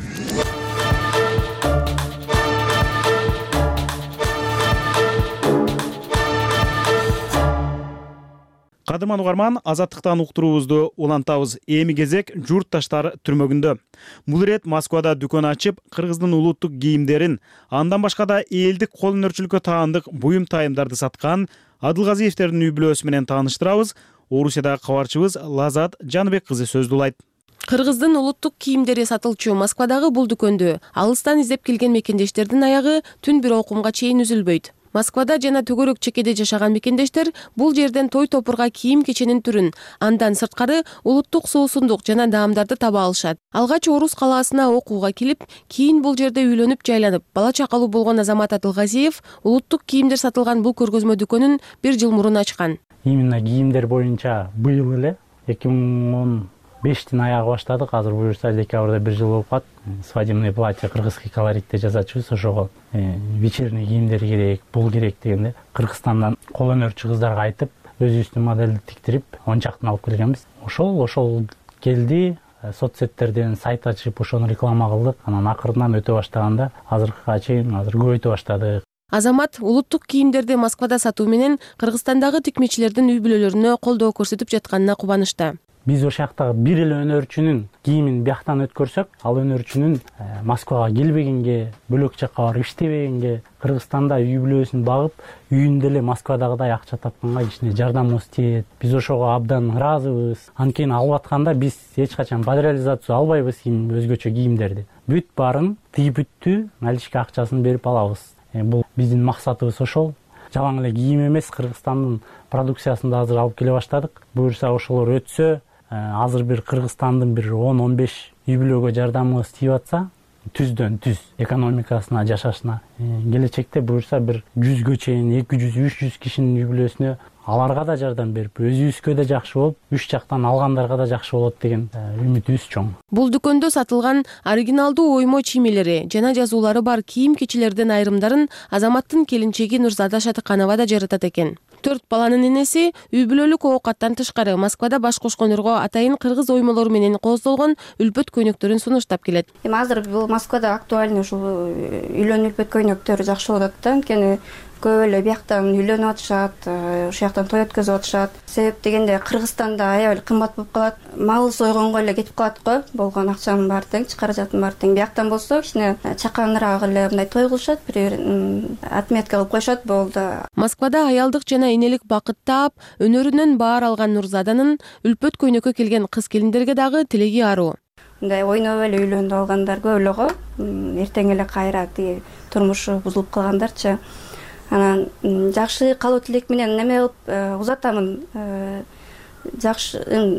Кадыман угарман, Азаттыктан уктуруубузду улантабыз. Эми кезек журтташтар түрмөгүндө. Бул ирет Москвада дүкөн ачып, кыргыздын улуттук кийимдерин, андан башка да элдик кол өнөрчүлүккө таандык буюм тайымдарды саткан Адылгазиевтердин үй бүлөсү менен тааныштырабыз. Орусиядагы кабарчыбыз Лазат Жаныбек кызы сөздүлайт. Кыргыздын улуттук кийимдери сатылчу Москвадагы бул дүкөндө алыстан издеп келген мекендештердин аягы түн бир окумга чейин үзүлбөйт. Москвада жана төгөрөк чекеде жашаган мекендештер бул жерден той топурга кийим кеченин түрүн, андан сырткары улуттук суусундук жана даамдарды таба алышат. Алгач Орус калаасына окууга келип, кийин бул жерде үйлөнүп жайланып, бала чакалуу болгон Азамат Адылгазиев улуттук кийимдер сатылган бул көргөзмө дүкөнүн бир жыл мурун ачкан. Именно кийимдер боюнча быйыл эле эки миң он бештин аягы баштадык. Азыр буюрса декабрда бир жыл болуп калат. Свадебное платье кыргызский колоритте жазачыбыз, ошого вечерний кийимдер керек, бул керек дегенде Кыргызстандан кол өнөрчү кыздарга айтып, өзүбүздүн модельди тиктирип, он чактын алып келгенбиз. Ошол ошол келди, соцсеттерден сайт ачып, ошону реклама кылдык. Анан акырынан өтө баштаганда азыркыга чейин азыр көбөйтө баштадык. Азамат улуттук кийимдерди Москвада сатуу менен Кыргызстандагы тикмечилердин үй бүлөлөрүнө колдоо көрсөтүп жатканына кубанычта. Биз ошол жактагы бир эле өнөрчүнүн кийимин бияктан өткөрсөк, ал өнөрчүнүн Москвага келбегенге, бөлөк жакка барып иштебегенге, Кыргызстанда үй бүлөсүн багып, үйүндө эле Москвадагыдай акча тапканга кичине жардамыбыз тиет. Биз ошого абдан ыраазыбыз. Анткени алып атканда биз эч качан подреализация албайбыз кийим, өзгөчө кийимдерди. Бүт баарын тыйып бүттү, наличка акчасын берип алабыз. Бул биздин максатыбыз ошол. Жалаң эле кийим эмес, Кыргызстандын продукциясын да азыр алып келе баштадык. Буюрса ошолор өтсө, азыр бир Кыргызстандын бир он он беш үй бүлөгө жардамыбыз тийип атса, түздөн түз экономикасына, жашашына. Келечекте буюрса бир жүзгө чейин, эки жүз, үч жүз кишинин үй бүлөсүнө аларга да жардам берип, өзүбүзгө да жакшы болуп, үч жактан алгандарга да жакшы болот деген үмүтүбүз чоң. Бул дүкөндө сатылган оригиналдуу оймо чиймелери жана жазуулары бар кийим кечелердин айрымдарын Азаматтын келинчеги Нурзада Шатыканова да жаратат экен. Төрт баланын энеси үй бүлөлүк оокаттан тышкары Москвада баш кошкондорго атайын кыргыз оймолору менен кооздолгон үлпөт көйнөктөрүн сунуштап келет. Эми азыр бул Москвада актуальный ушул үйлөнүү үлпөт көйнөктөрү жакшы болуп атат да, анткени көп эле бияктан үйлөнүп атышат, ушул жактан той өткөзүп атышат. Себеп дегенде Кыргызстанда аябай эле кымбат болуп калат. Мал сойгонго эле кетип калат го, болгон акчанын баары тең, каражаттын баары тең. Бияктан болсо кичине чаканыраак эле мындай той кылышат, бир отметка кылып коюшат, болду. Москвада аялдык жана энелик бакыт таап, өнөрүнөн баар алган Нурзаданын үлпөт көйнөккө келген кыз келиндерге дагы тилеги аруу. Мындай ойноп эле үйлөнүп алгандар көп эле го, эртең эле кайра тиги турмушу бузулуп калгандарчы. Анан жакшы калуу тилек менен неме кылып узатамын. Жакшы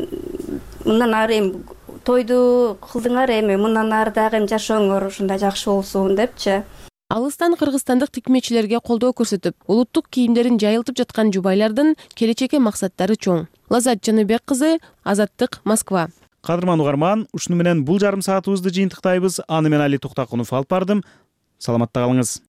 мындан ары эми тойду кылдыңар, эми мындан ары дагы эми жашооңор ушундай жакшы болсун депчи. Алыстан кыргызстандык тикмечилерге колдоо көрсөтүп, улуттук кийимдерин жайылтып жаткан жубайлардын келечекке максаттары чоң. Лазат Жаныбек кызы, Азаттык, Москва. Кадырман угарман, ушуну менен бул жарым саатыбызды жыйынтыктайбыз. Аны мен Али Токтакунов алып бардым. Саламатта калыңыз.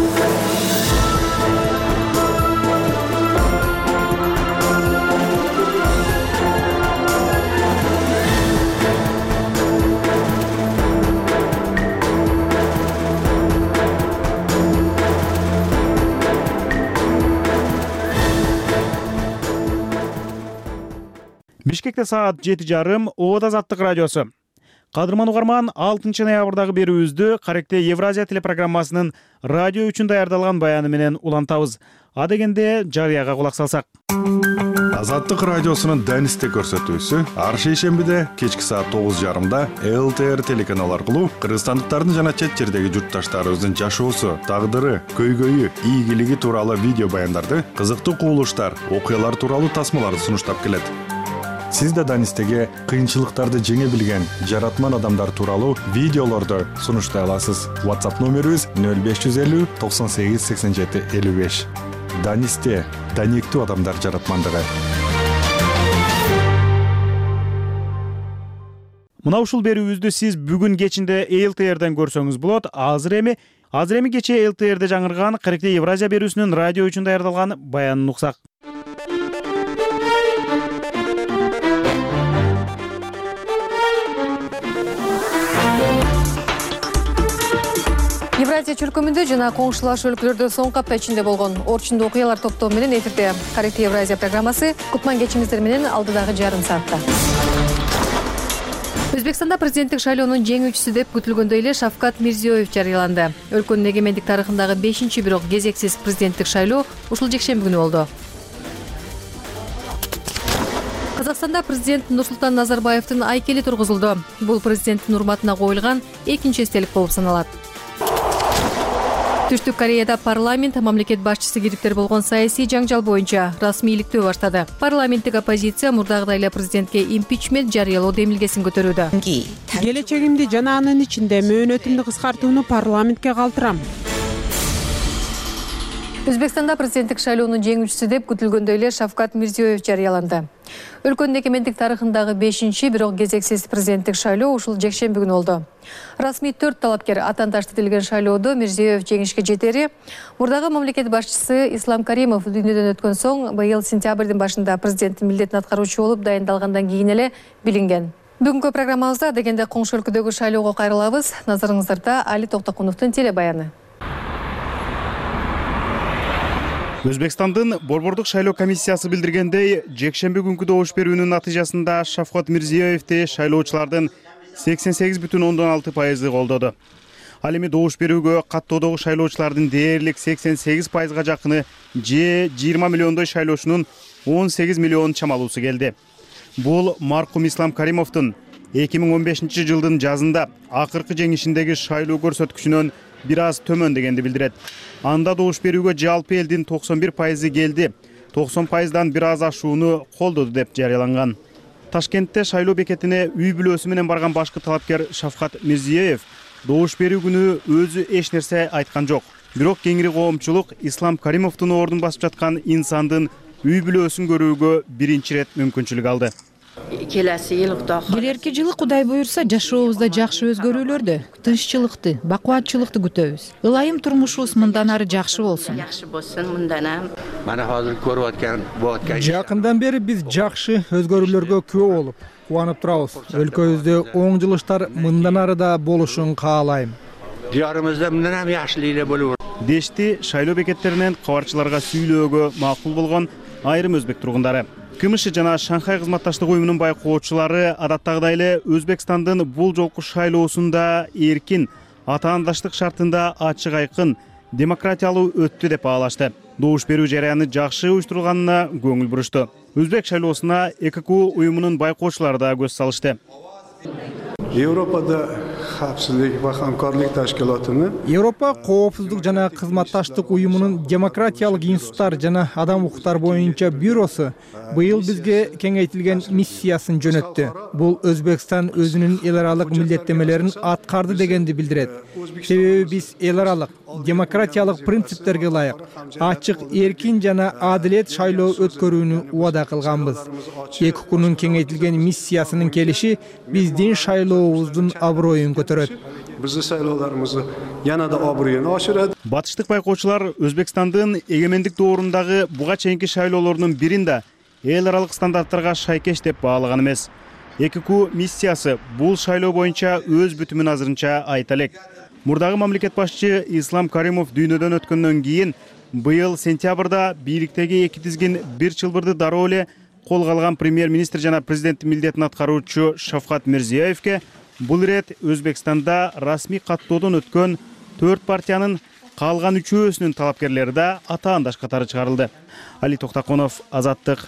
Бишкекте саат жети жарым, Обод Азаттык радиосу. Кадырман угарман, алтынчы ноябрдагы берүүбүздү Каректе Евразия телепрограммасынын радио үчүн даярдалган баяны менен улантабыз. А дегенде жарыяга кулак салсак. Азаттык радиосунун Денисте көрсөтүүсү ар шейшембиде кечки саат тогуз жарымда эл тэ эр телеканалы аркылуу кыргызстандыктардын жана чет жердеги журтташтарыбыздын жашоосу, тагдыры, көйгөйү, ийгилиги тууралуу видео баяндарды, кызыктуу кубулуштар, окуялар тууралуу тасмаларды сунуштап келет. Сиз да Данистеге кыйынчылыктарды жеңе билген жаратман адамдар тууралуу видеолорду сунуштай аласыз. WhatsApp номерибиз нөл беш жүз элүү токсон сегиз сексен жети элүү беш. Данисте даниктүү адамдар жаратмандыгы. Мына ушул берүүбүздү сиз бүгүн кечинде эл тэ эрден көрсөңүз болот. Азыр эми азыр эми кече эл тэ эрде жаңырган Каректе Евразия берүүсүнүн радио үчүн даярдалган баянын уксак. Евразия чөлкөмүндө жана коңшулаш өлкөлөрдө соңку апта ичинде болгон орчундуу окуялар топтому менен эфирде Каректе Евразия программасы кутман кечимиздер менен алдыдагы жарым саатта. Өзбекстанда президенттик шайлоонун жеңүүчүсү деп күтүлгөндөй эле Шавкат Мирзиёев жарыяланды. Өлкөнүн эгемендик тарыхындагы бешинчи бирок кезексиз президенттик шайлоо ушул жекшемби күнү болду. Казакстанда президент Нурсултан Назарбаевдин айкели тургузулду. Бул президенттин урматына коюлган экинчи эстелик болуп саналат. Түштүк Кореяда парламент мамлекет башчысы кириптер болгон саясий жаңжал боюнча расмийликтөө баштады. Парламенттик оппозиция мурдагыдай эле президентке импичмент жарыялоо демилгесин көтөрүүдө. Келечегимди жана анын ичинде мөөнөтүмдү кыскартууну парламентке калтырам. Өзбекстанда президенттик шайлоонун жеңүүчүсү деп күтүлгөндөй эле Шавкат Мирзиёев жарыяланды. Өлкөнүн эгемендик тарыхындагы бешинчи бирок кезексиз президенттик шайлоо ушул жекшемби күнү болду. Расмий төрт талапкер атаандашты делген шайлоодо Мирзиёев жеңишке жетери, мурдагы мамлекет башчысы Ислам Каримов дүйнөдөн өткөн соң быйыл сентябрдын башында президенттин милдетин аткаруучу болуп дайындалгандан кийин эле билинген. Бүгүнкү программабызда дегенде коңшу өлкөдөгү шайлоого кайрылабыз. Назарыңыздарда Али Токтакуновдун телебаяны. Өзбекстандын Борбордук шайлоо комиссиясы билдиргендей, жекшемби күнкү добуш берүүнүн натыйжасында Шавкат Мирзиёевди шайлоочулардын сексен сегиз бүтүн ондон алты пайызы колдоду. Ал эми добуш берүүгө каттоодогу шайлоочулардын дээрлик сексен сегиз пайызга жакыны же жыйырма миллиондой шайлоочунун он сегиз миллион чамалуусу келди. Бул маркум Ислам Каримовдун эки миң он бешинчи жылдын жазында акыркы жеңишиндеги шайлоо көрсөткүчүнөн бир аз төмөн дегенди билдирет. Анда добуш берүүгө жалпы элдин токсон бир пайызы келди. токсон пайыздан бир аз ашууну колдоду деп жарыяланган. Ташкентте шайлоо бекетине үй бүлөсү менен барган башкы талапкер Шавкат Мирзиёев добуш берүү күнү өзү эч нерсе айткан жок. Бирок кеңири коомчулук Ислам Каримовдун ордун басып жаткан инсандын үй бүлөсүн көрүүгө биринчи ирет мүмкүнчүлүк алды. Келерки жылы Кудай буйрса жашообузда жакшы өзгөрүүлөрдү, тынччылыкты, бакубатчылыкты күтөбүз. Ылайым турмушубуз мындан ары жакшы болсун. Жакындан бери биз жакшы өзгөрүүлөргө күбө болуп, кубанып турабыз. Өлкөбүздө оң жылыштар мындан ары да болушун каалайм. Диярымызда мындан ham yaxshiliklар болуп. Дешти шайлоо бекеттеринен кабарчыларга сүйлөөгө макул болгон айрым өзбек тургундары. КМШ жана Шанхай кызматташтык уюмунун байкоочулары адаттагыдай эле Өзбекстандын бул жолку шайлоосунда эркин, атаандаштык шартында ачык айкын, демократиялуу өттү деп баалашты. Добуш берүү жараяны жакшы уюштурулганына көңүл бурушту. Өзбек шайлоосуна Э К К уюмунун байкоочулары да көз салышты. Европада xavfsizlik va hamkorlik tashkilotini Европа коопсуздук жана кызматташтык уюмунун демократиялык институттар жана адам укуктары боюнча бюросу быйыл бизге кеңейтилген миссиясын жөнөттү. Бул Өзбекстан өзүнүн эл аралык милдеттемелерин аткарды дегенди билдирет. Себеби биз эл аралык демократиялык принциптерге ылайык ачык, эркин жана адилет шайлоо өткөрүүнү убада кылганбыз. Эки күнүн кеңейтилген миссиясынын келиши биздин шайлообуздун аброюн көтөрөт. Bizi saylovlarımızı yana da obro'yini oshiradi. Батыштык байкоочулар Өзбекстандын эгемендик доорундагы буга чейинки шайлоолордун биринде эл аралык стандарттарга шайкеш деп баалаган эмес. Эки ку миссиясы бул шайлоо боюнча өз бүтүмүн азырынча айта элек. Мурдагы мамлекет башчы Ислам Каримов дүйнөдөн өткөндөн кийин быйыл сентябрда бийликтеги эки тизгин бир чылбырды дароо эле колго алган премьер-министр жана президенттин милдетин аткаруучу Шавкат Мирзиёевке бул ирет Өзбекстанда расмий каттоодон өткөн төрт партиянын калган үчөөсүнүн талапкерлери да атаандаш катары чыгарылды. Али Токтаконов, Азаттык.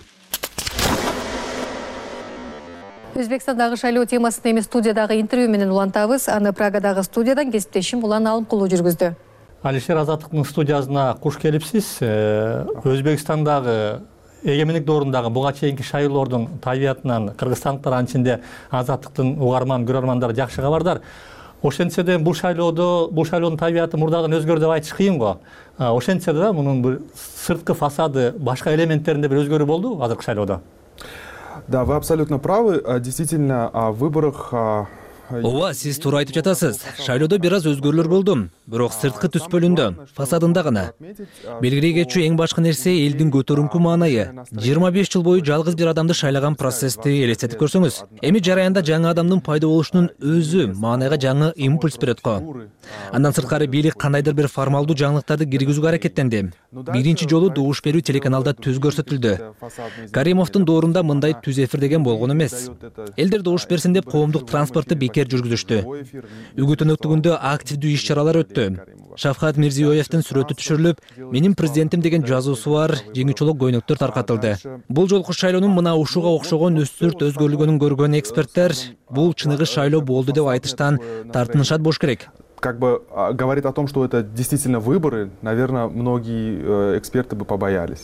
Өзбекстандагы шайлоо темасын эми студиядагы интервью менен улантабыз. Аны Прагадагы студиядан кесиптешим Улан Алымкулуу жүргүздү. Алишер, Азаттыктын студиясына куш келипсиз. Өзбекстандагы эгемендик доорундагы буга чейинки шайлоолордун табиятынан кыргызстандыктар анчинде Азаттыктын угарман көрөрмандары жакшы кабардар. Ошентсе да бул шайлоодо бул шайлоонун табияты мурдагыдан өзгөрдү деп айтыш кыйын го. Ошентсе да мунун бир сырткы фасады, башка элементтеринде бир өзгөрүү болду азыркы шайлоодо. Да, вы абсолютно правы. Действительно, о выборах... Ооба, сиз туура айтып жатасыз. Шайлоодо бир аз өзгөрүүлөр болду, бирок сырткы түс бөлүндө, фасадында гана. Белгилей кетчү эң башкы нерсе элдин көтөрүңкү маанайы. жыйырма беш жыл бою жалгыз бир адамды шайлаган процессти элестетип көрсөңүз. Эми жараянда жаңы адамдын пайда болушунун өзү маанайга жаңы импульс берет го. Андан сырткары бийлик кандайдыр бир формалдуу жаңылыктарды киргизүүгө аракеттенди. Биринчи жолу добуш берүү телеканалда түз көрсөтүлдү. Каримовдун доорунда мындай түз эфир деген болгон эмес. Элдер добуш берсин деп коомдук транспортты бекер жүргүзүштү. Үгүтөнөктүгүндө активдүү иш-чаралар өттү. Шавкат Мирзиёевдин сүрөтү түшүрүлүп, менин президентим деген жазуусу бар жеңи чолок көйнөктөр таркатылды. Бул жолку шайлоонун мына ушуга окшогон үстүрт өзгөрүлгөнүн көргөн эксперттер бул чыныгы шайлоо болду деп айтыштан тартынышат болуш керек. Как бы говорит о том, что это действительно выборы, наверное, многие эксперты бы побоялись.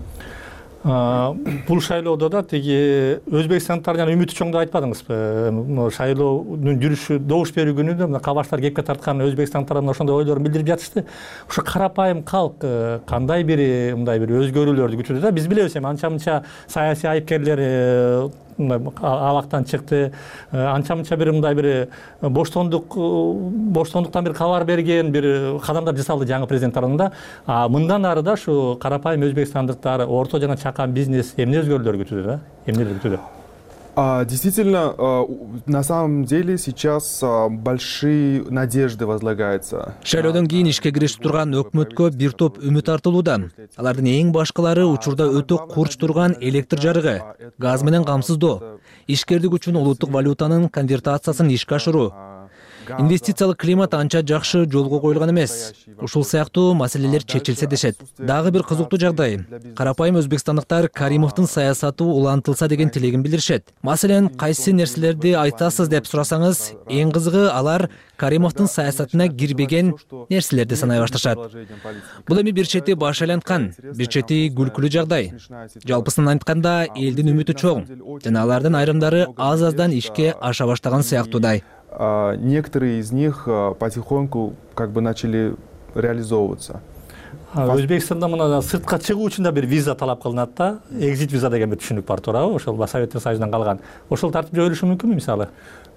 Бул шайлоодо да тиги Өзбекстандтар жана үмүтү чоң деп айтпадыңызбы? Шайлоонун жүрүшү, добуш берүү күнүндө мына кабарчтар кепке тарткан Өзбекстандтар ошондой ойлорун билдирип жатышты. Ушу карапайым калк кандай бир мындай бир өзгөрүүлөрдү күтүүдө да? Биз билебиз эми анча-мынча саясий айыпкерлер абактан чыкты, анча-мынча бир мындай бир боштондук боштондуктан бир кабар берген бир кадамдар жасалды жаңы президент тарабында. Мындан ары да ушу карапайым өзбекстандыктар, орто жана чакан бизнес эмне өзгөрүүлөр күтүүдө да? Эмнелер күтүүдө? Действительно, на самом деле сейчас большие надежды возлагаются. Шайлоодон кийин ишке киришип турган өкмөткө бир топ үмүт артылууда. Алардын эң башкалары учурда өтө курч турган электр жарыгы, газ менен камсыздоо, ишкердик үчүн улуттук валютанын конвертациясын ишке ашыруу. Инвестициялык климат анча жакшы жолго коюлган эмес. Ушул сыяктуу маселелер чечилсе дешет. Дагы бир кызыктуу жагдай. Карапайым өзбекстандыктар Каримовдун саясаты улантылса деген тилегин билдиришет. Маселен, кайсы нерселерди айтасыз деп сурасаңыз, эң кызыгы алар Каримовдун саясатына кирбеген нерселерди санай башташат. Бул эми бир чети баш айланткан, бир чети күлкүлүү жагдай. Жалпысын айтканда, элдин үмүтү чоң жана алардын айрымдары аз-аздан ишке аша баштаган сыяктуудай. Некоторые из них потихоньку как бы начали реализовываться. Өзбекстанда мына сыртка чыгуу үчүн да бир виза талап кылынат да, экзит виза деген бир түшүнүк бар туурабы? Ошол Советтер Союзунан калган. Ошол тартип жоюлушу мүмкүнбү мисалы?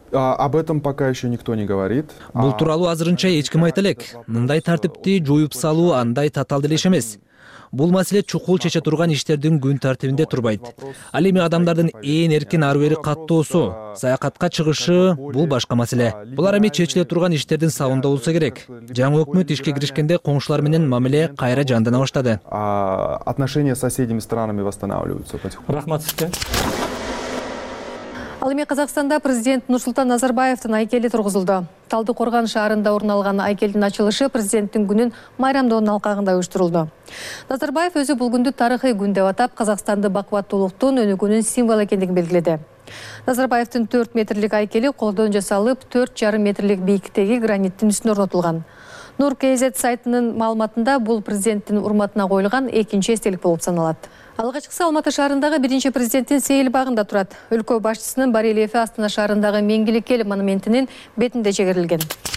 Об этом пока еще никто не говорит. Бул тууралуу азырынча эч ким айта элек. Мындай тартипти жоюп салуу андай татаал деле иш эмес. Бул маселе чукул чече турган иштердин күн тартибинде турбайт. Ал эми адамдардын ээн эркин ары бери каттоосу, саякатка чыгышы бул башка маселе. Булар эми чечиле турган иштердин сабында болсо керек. Жаңы өкмөт ишке киришкенде коңшулар менен мамиле кайра жандана баштады. Отношения с соседними странами восстанавливаются потихоньку. Рахмат сизге. Ал эми Казакстанда президент Нурсултан Назарбаевдин айкели тургузулду. Талдыкорган шаарында орун алган айкелдин ачылышы президенттин күнүн майрамдоонун алкагында уюштурулду. Назарбаев өзү бул күндү тарыхый күн деп атап, Казакстанды бакубаттуулуктун өнүгүүнүн символу экендигин белгиледи. Назарбаевдин төрт метрлик айкели колдон жасалып, төрт жарым метрлик бийиктиги граниттин үстүнө орнотулган. Нур Кз сайтынын маалыматында бул президенттин урматына коюлган экинчи эстелик болуп саналат. Алгачкысы Алматы шаарындагы биринчи президенттин сейил багында турат. Өлкө башчысынын барельефи Астана шаарындагы Меңгилик эл монументинин бетинде чегерилген.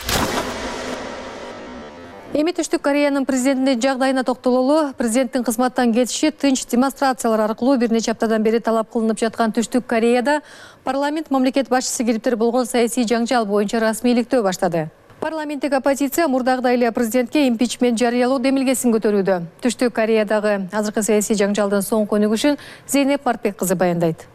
Эми Түштүк Кореянын президентинин жагдайына токтололу. Президенттин кызматтан кетиши тынч демонстрациялар аркылуу бир нече аптадан бери талап кылынып жаткан Түштүк Кореяда парламент мамлекет башчысы кириптир болгон саясий жаңжал боюнча расмийликтөө баштады. Парламенттик оппозиция мурдагыдай эле президентке импичмент жарыялоо демилгесин көтөрүүдө. Түштүк Кореядагы азыркы саясий жаңжалдын соңку өнүгүшүн Зейнеп Мартбек кызы баяндайт.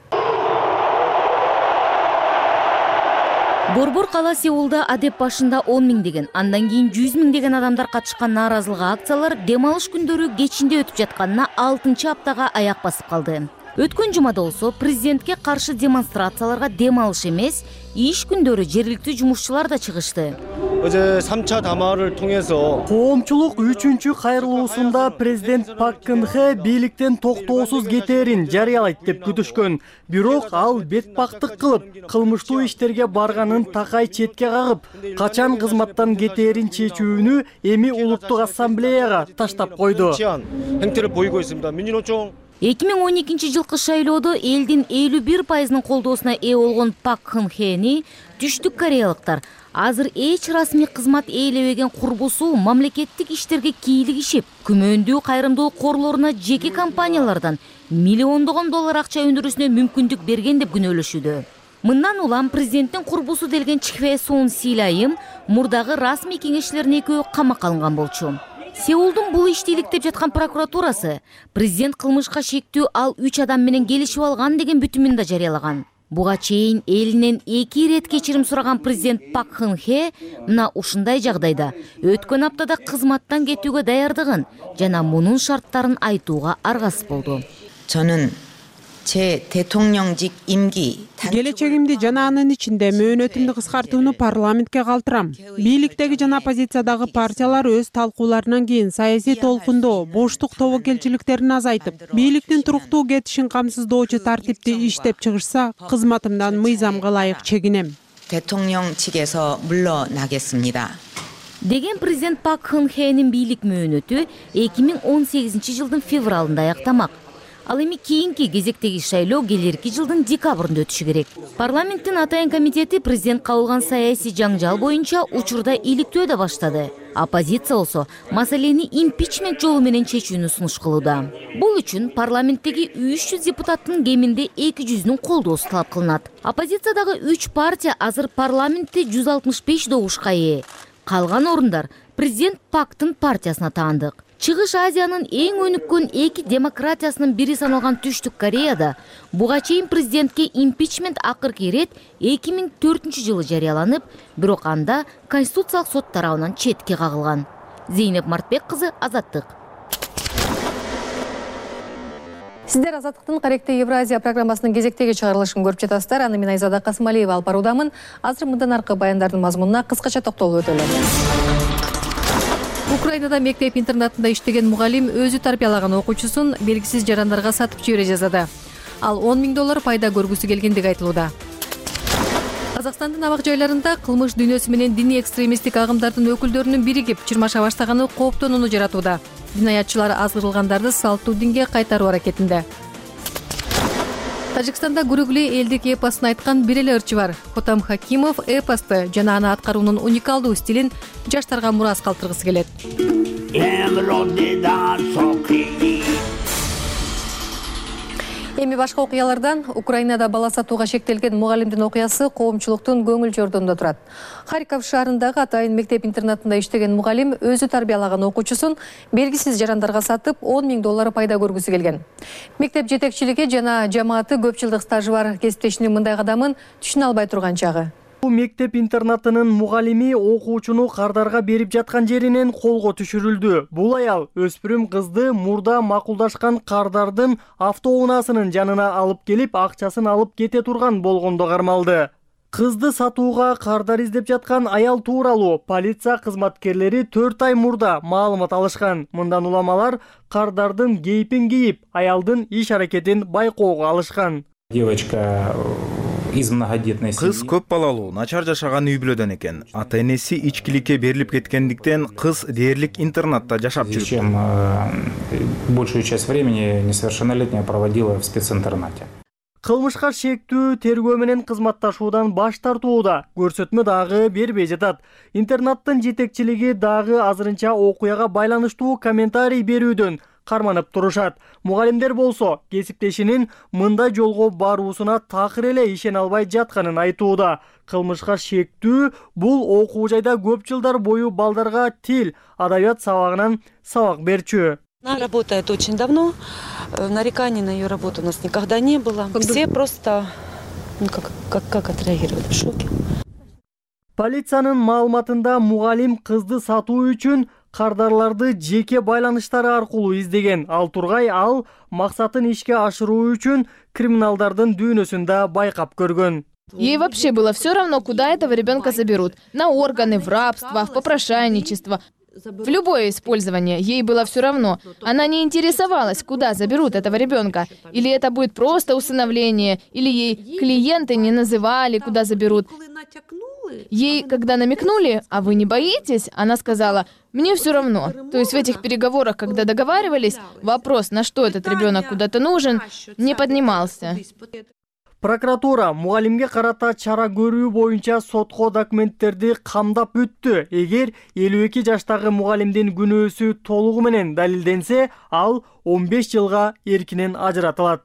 Борбор кала Сеулда адеп башында он миңдеген, андан кийин жүз миңдеген адамдар катышкан нааразылык акциялар дем алыш күндөрү кечинде өтүп жатканына алтынчы аптага аяк басып калды. Өткөн жумада болсо президентке каршы демонстрацияларга дем алыш эмес, иш күндөрү жергиликтүү жумушчулар да чыгышты. 어제 삼 차 담화를 통해서 коомчулук үчүнчү кайрылуусунда президент Пак Кын Хе бийликтен токтоосуз кетээрин жарыялайт деп күтүшкөн. Бирок ал бетпактык кылып, кылмыштуу иштерге барганын такай четке кагып, качан кызматтан кетээрин чечүүнү эми улуттук ассамблеяга таштап койду. 행태를 보이고 있습니다. 민주노총 эки миң он экинчи жылкы шайлоодо элдин элүү бир пайызынын колдоосуна ээ болгон Пак Кын Хени Түштүк кореялыктар азыр эч расмий кызмат ээлебеген курбусу мамлекеттик иштерге кийлигишип, күмөндүү кайрымдуулук корлоруна жеке компаниялардан миллиондогон доллар акча өндүрүүсүнө мүмкүндүк берген деп күнөөлөшүүдө. Мындан улам президенттин курбусу делген Чхве Сун Силайым мурдагы расмий кеңешчилердин экөө камакка алынган болчу. Сеулдун бул ишти иликтеп жаткан прокуратурасы президент кылмышка шектүү ал үч адам менен келишип алган деген бүтүмүн да жарыялаган. Буга чейин элинен эки ирет кечирим сураган президент Пак Кын Хе мына ушундай жагдайда өткөн аптада кызматтан кетүүгө даярдыгын жана мунун шарттарын айтууга аргасыз болду. 저는 제 대통령직 임기 келечегимди жана анын ичинде мөөнөтүмдү кыскартууну парламентке калтырам. Бийликтеги жана оппозициядагы партиялар өз талкууларынан кийин саясий толкундоо, боштук тобокелчиликтерин азайтып, бийликтин туруктуу кетишин камсыздоочу тартипти иштеп чыгышса, кызматымдан мыйзамга ылайык чегинем. 대통령직에서 물러나겠습니다. деген президент Пак Кын Хенин бийлик мөөнөтү эки миң он сегизинчи жылдын февралында аяктамак. Ал эми кийинки кезектеги шайлоо келерки жылдын декабрында өтүшү керек. Парламенттин атайын комитети президент кабылган саясий жаңжал боюнча учурда иликтөө да баштады. Оппозиция болсо маселени импичмент жолу менен чечүүнү сунуш кылууда. Бул үчүн парламенттеги үч жүз депутаттын кеминде эки жүзүнүн колдоосу талап кылынат. Оппозициядагы үч партия азыр парламентте жүз алтымыш беш добушка ээ. Калган орундар президент Пактын партиясына таандык. Чыгыш Азиянын эң өнүккөн эки демократиясынын бири саналган Түштүк Кореяда буга чейин президентке импичмент акыркы ирет эки миң төртүнчү жылы жарыяланып, бирок анда Конституциялык сот тарабынан четке кагылган. Зейнеп Мартбек кызы, Азаттык. Сиздер Азаттыктын Каректе Евразия программасынын кезектеги чыгарылышын көрүп жатасыздар. Аны мен Айзада Касымалиева алып баруудамын. Азыр мындан аркы баяндардын мазмунуна кыскача токтолуп өтөлүм. Украинада мектеп интернатында иштеген мугалим өзү тарбиялаган окуучусун белгисиз жарандарга сатып жибере жаздады. Ал он миң доллар пайда көргүсү келгендиги айтылууда. Казакстандын абак жайларында кылмыш дүйнөсү менен диний экстремисттик агымдардын өкүлдөрүнүн биригип чырмаша баштаганы кооптонууну жаратууда. Динаятчылар азгырылгандарды салттуу динге кайтаруу аракетинде. Тажикстанда көрүгүлүү элдик эпосын айткан бир эле ырчы бар. Хотам Хакимов эпосты жана аны аткаруунун уникалдуу стилин жаштарга мурас калтыргысы келет. Эми башка окуялардан Украинада бала сатууга шектелген мугалимдин окуясы коомчулуктун көңүл жордомунда турат. Харьков шаарындагы атайын мектеп интернатында иштеген мугалим өзү тарбиялаган окуучусун белгисиз жарандарга сатып он миң доллар пайда көргүсү келген. Мектеп жетекчилиги жана жамааты көп жылдык стажы бар кесиптешинин мындай кадамын түшүнө албай турган чагы. Бул мектеп интернатынын мугалими окуучуну кардарга берип жаткан жеринен колго түшүрүлдү. Бул аял өспүрүм кызды мурда макулдашкан кардардын автоунаасынын жанына алып келип, акчасын алып кете турган болгондо кармалды. Кызды сатууга кардар издеп жаткан аял тууралуу полиция кызматкерлери төрт ай мурда маалымат алышкан. Мындан улам алар кардардын кейпин кийип, аялдын иш аракетин байкоого алышкан. Девочка из многодетной семьи. Кыз көп балалуу, начар жашаган үй бүлөдөн экен. Ата-энеси ичкиликке берилип кеткендиктен кыз дээрлик интернатта жашап жүрүп. Чем большую часть времени несовершеннолетняя проводила в специнтернате. Кылмышка шектүү тергөө менен кызматташуудан баш тартууда. Көрсөтмө дагы бербей жатат. Интернаттын жетекчилиги дагы азырынча окуяга байланыштуу комментарий берүүдөн карманып турушат. Мугалимдер болсо кесиптешинин мындай жолго баруусуна такыр эле ишене албай жатканын айтууда. Кылмышка шектүү бул окуу жайда көп жылдар бою балдарга тил, адабият сабагынан сабак берчү. Она работает очень давно, нареканий на ее работу у нас никогда не было. Все просто, ну как, как, как отреагировали, в шоке. Полициянын маалыматында мугалим кызды сатуу үчүн кардарларды жеке байланыштары аркылуу издеген. Ал тургай ал максатын ишке ашыруу үчүн криминалдардын дүйнөсүндө байкап көргөн. Ей вообще было все равно, куда этого ребенка заберут. На органы, в рабство, в попрошайничество. В любое использование ей было все равно. Она не интересовалась, куда заберут этого ребенка. Или это будет просто усыновление, или ей клиенты не называли, куда заберут. Ей, когда намекнули, а вы не боитесь, она сказала, мне все равно. То есть в этих переговорах, когда договаривались, вопрос, на что этот ребенок куда-то нужен, не поднимался. Прокуратура мугалимге карата чара көрүү боюнча сотко документтерди камдап бүттү. Эгер элүү эки жаштагы мугалимдин күнөөсү толугу менен далилденсе, ал он беш жылга эркинен ажыратылат.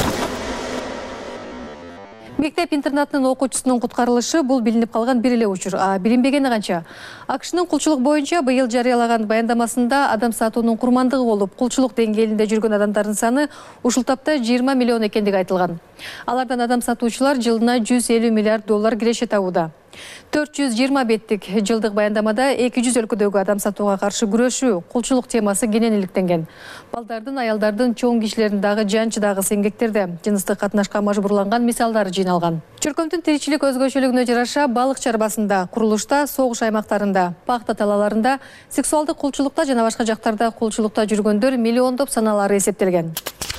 Мектеп интернатынын окуучусунун куткарылышы бул билинип калган бир эле учур. А билинбегени канча? АКШнын кулчулук боюнча быйыл жарыялаган баяндамасында адам сатуунун курмандыгы болуп, кулчулук деңгээлинде жүргөн адамдардын саны ушул тапта жыйырма миллион экендиги айтылган. Алардан адам сатуучулар жылына жүз элүү миллиард доллар киреше табууда. төрт жүз жыйырма беттик жылдык баяндамада эки жүз өлкөдөгү адам сатууга каршы күрөшүү, кулчулук темасы кенен иликтенген. Балдардын, аялдардын, чоң кишилердин дагы жанчыдагы эмгектерде жыныстык катнашка мажбурланган мисалдары жыйналган. Чөркөмдүн тиричилик өзгөчөлүгүнө жараша балык чарбасында, курулушта, согуш аймактарында, пахта талаларында, сексуалдык кулчулукта жана башка жактарда кулчулукта жүргөндөр миллиондоп саналары эсептелген.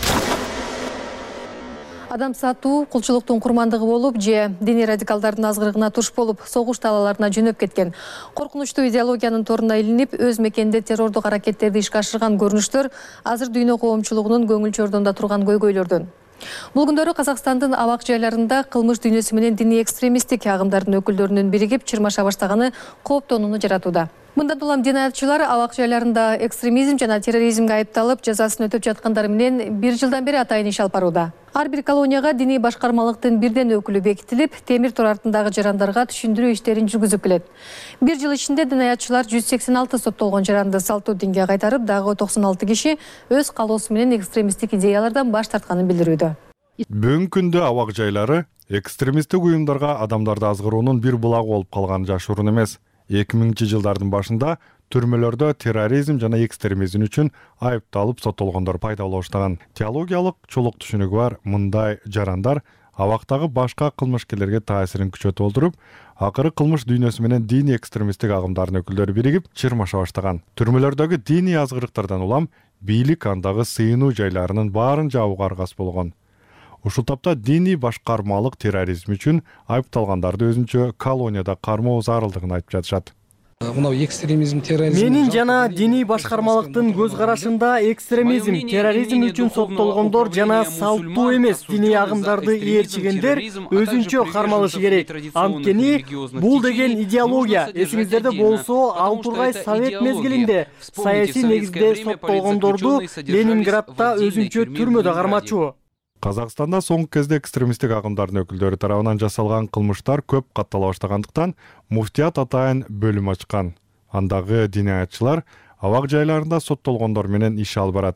Адам сатуу кулчулуктун курмандыгы болуп, же диний радикалдардын азгырыгына туш болуп, согуш талаларына жөнөп кеткен. Коркунучтуу идеологиянын торуна илинип, өз мекенде террордук аракеттерди ишке ашырган көрүнүштөр азыр дүйнө коомчулугунун көңүл чордунда турган көйгөйлөрдөн. Бул күндөрү Казакстандын абак жайларында кылмыш дүйнөсү менен диний экстремисттик агымдардын өкүлдөрүнүн биригип чырмаша баштаганы кооптонууну жаратууда. Мындан улам динаятчылар абак жайларында экстремизм жана терроризмге айыпталып, жазасын өтөп жаткандар менен бир жылдан бери атайын иш алып барууда. Ар бир колонияга диний башкармалыктын бирден өкүлү бекитилип, темир тор артындагы жарандарга түшүндүрүү иштерин жүргүзүп келет. Бир жыл ичинде динаятчылар жүз сексен алты соттолгон жаранды салттуу динге кайтарып, дагы токсон алты киши өз калоосу менен экстремисттик идеялардан баш тартканын билдирүүдө. Бүгүнкү күндө абак жайлары экстремисттик уюмдарга адамдарды азгыруунун бир булагы болуп калган жашыруун эмес. эки миңинчи жылдардын башында түрмөлөрдө терроризм жана экстремизм үчүн айыпталып соттолгондор пайда боло баштаган. Теологиялык чулук түшүнүгү бар мындай жарандар абактагы башка кылмышкерлерге таасирин күчөтүп олтуруп, акыры кылмыш дүйнөсү менен диний экстремисттик агымдардын өкүлдөрү биригип чырмаша баштаган. Түрмөлөрдөгү диний азгырыктардан улам бийлик андагы сыйынуу жайларынын баарын жабууга аргас болгон. Ушул тапта диний башкармалык терроризм үчүн айыпталгандарды өзүнчө колонияда кармоо зарылдыгын айтып жатышат. Мынау экстремизм, терроризм. Менин жана диний башкармалыктын көз карашында экстремизм, терроризм үчүн соттолгондор жана салттуу эмес диний агымдарды ээрчигендер өзүнчө кармалышы керек. Анткени бул деген идеология эсиңиздерде болсо, ал тургай совет мезгилинде саясий негизде соттолгондорду Ленинградта өзүнчө түрмөдө кармачу. Казакстанда соңку кезде экстремисттик агымдардын өкүлдөрү тарабынан жасалган кылмыштар көп каттала баштагандыктан муфтият атайын бөлүм ачкан. Андагы динаятчылар абак жайларында соттолгондор менен иш алып барат.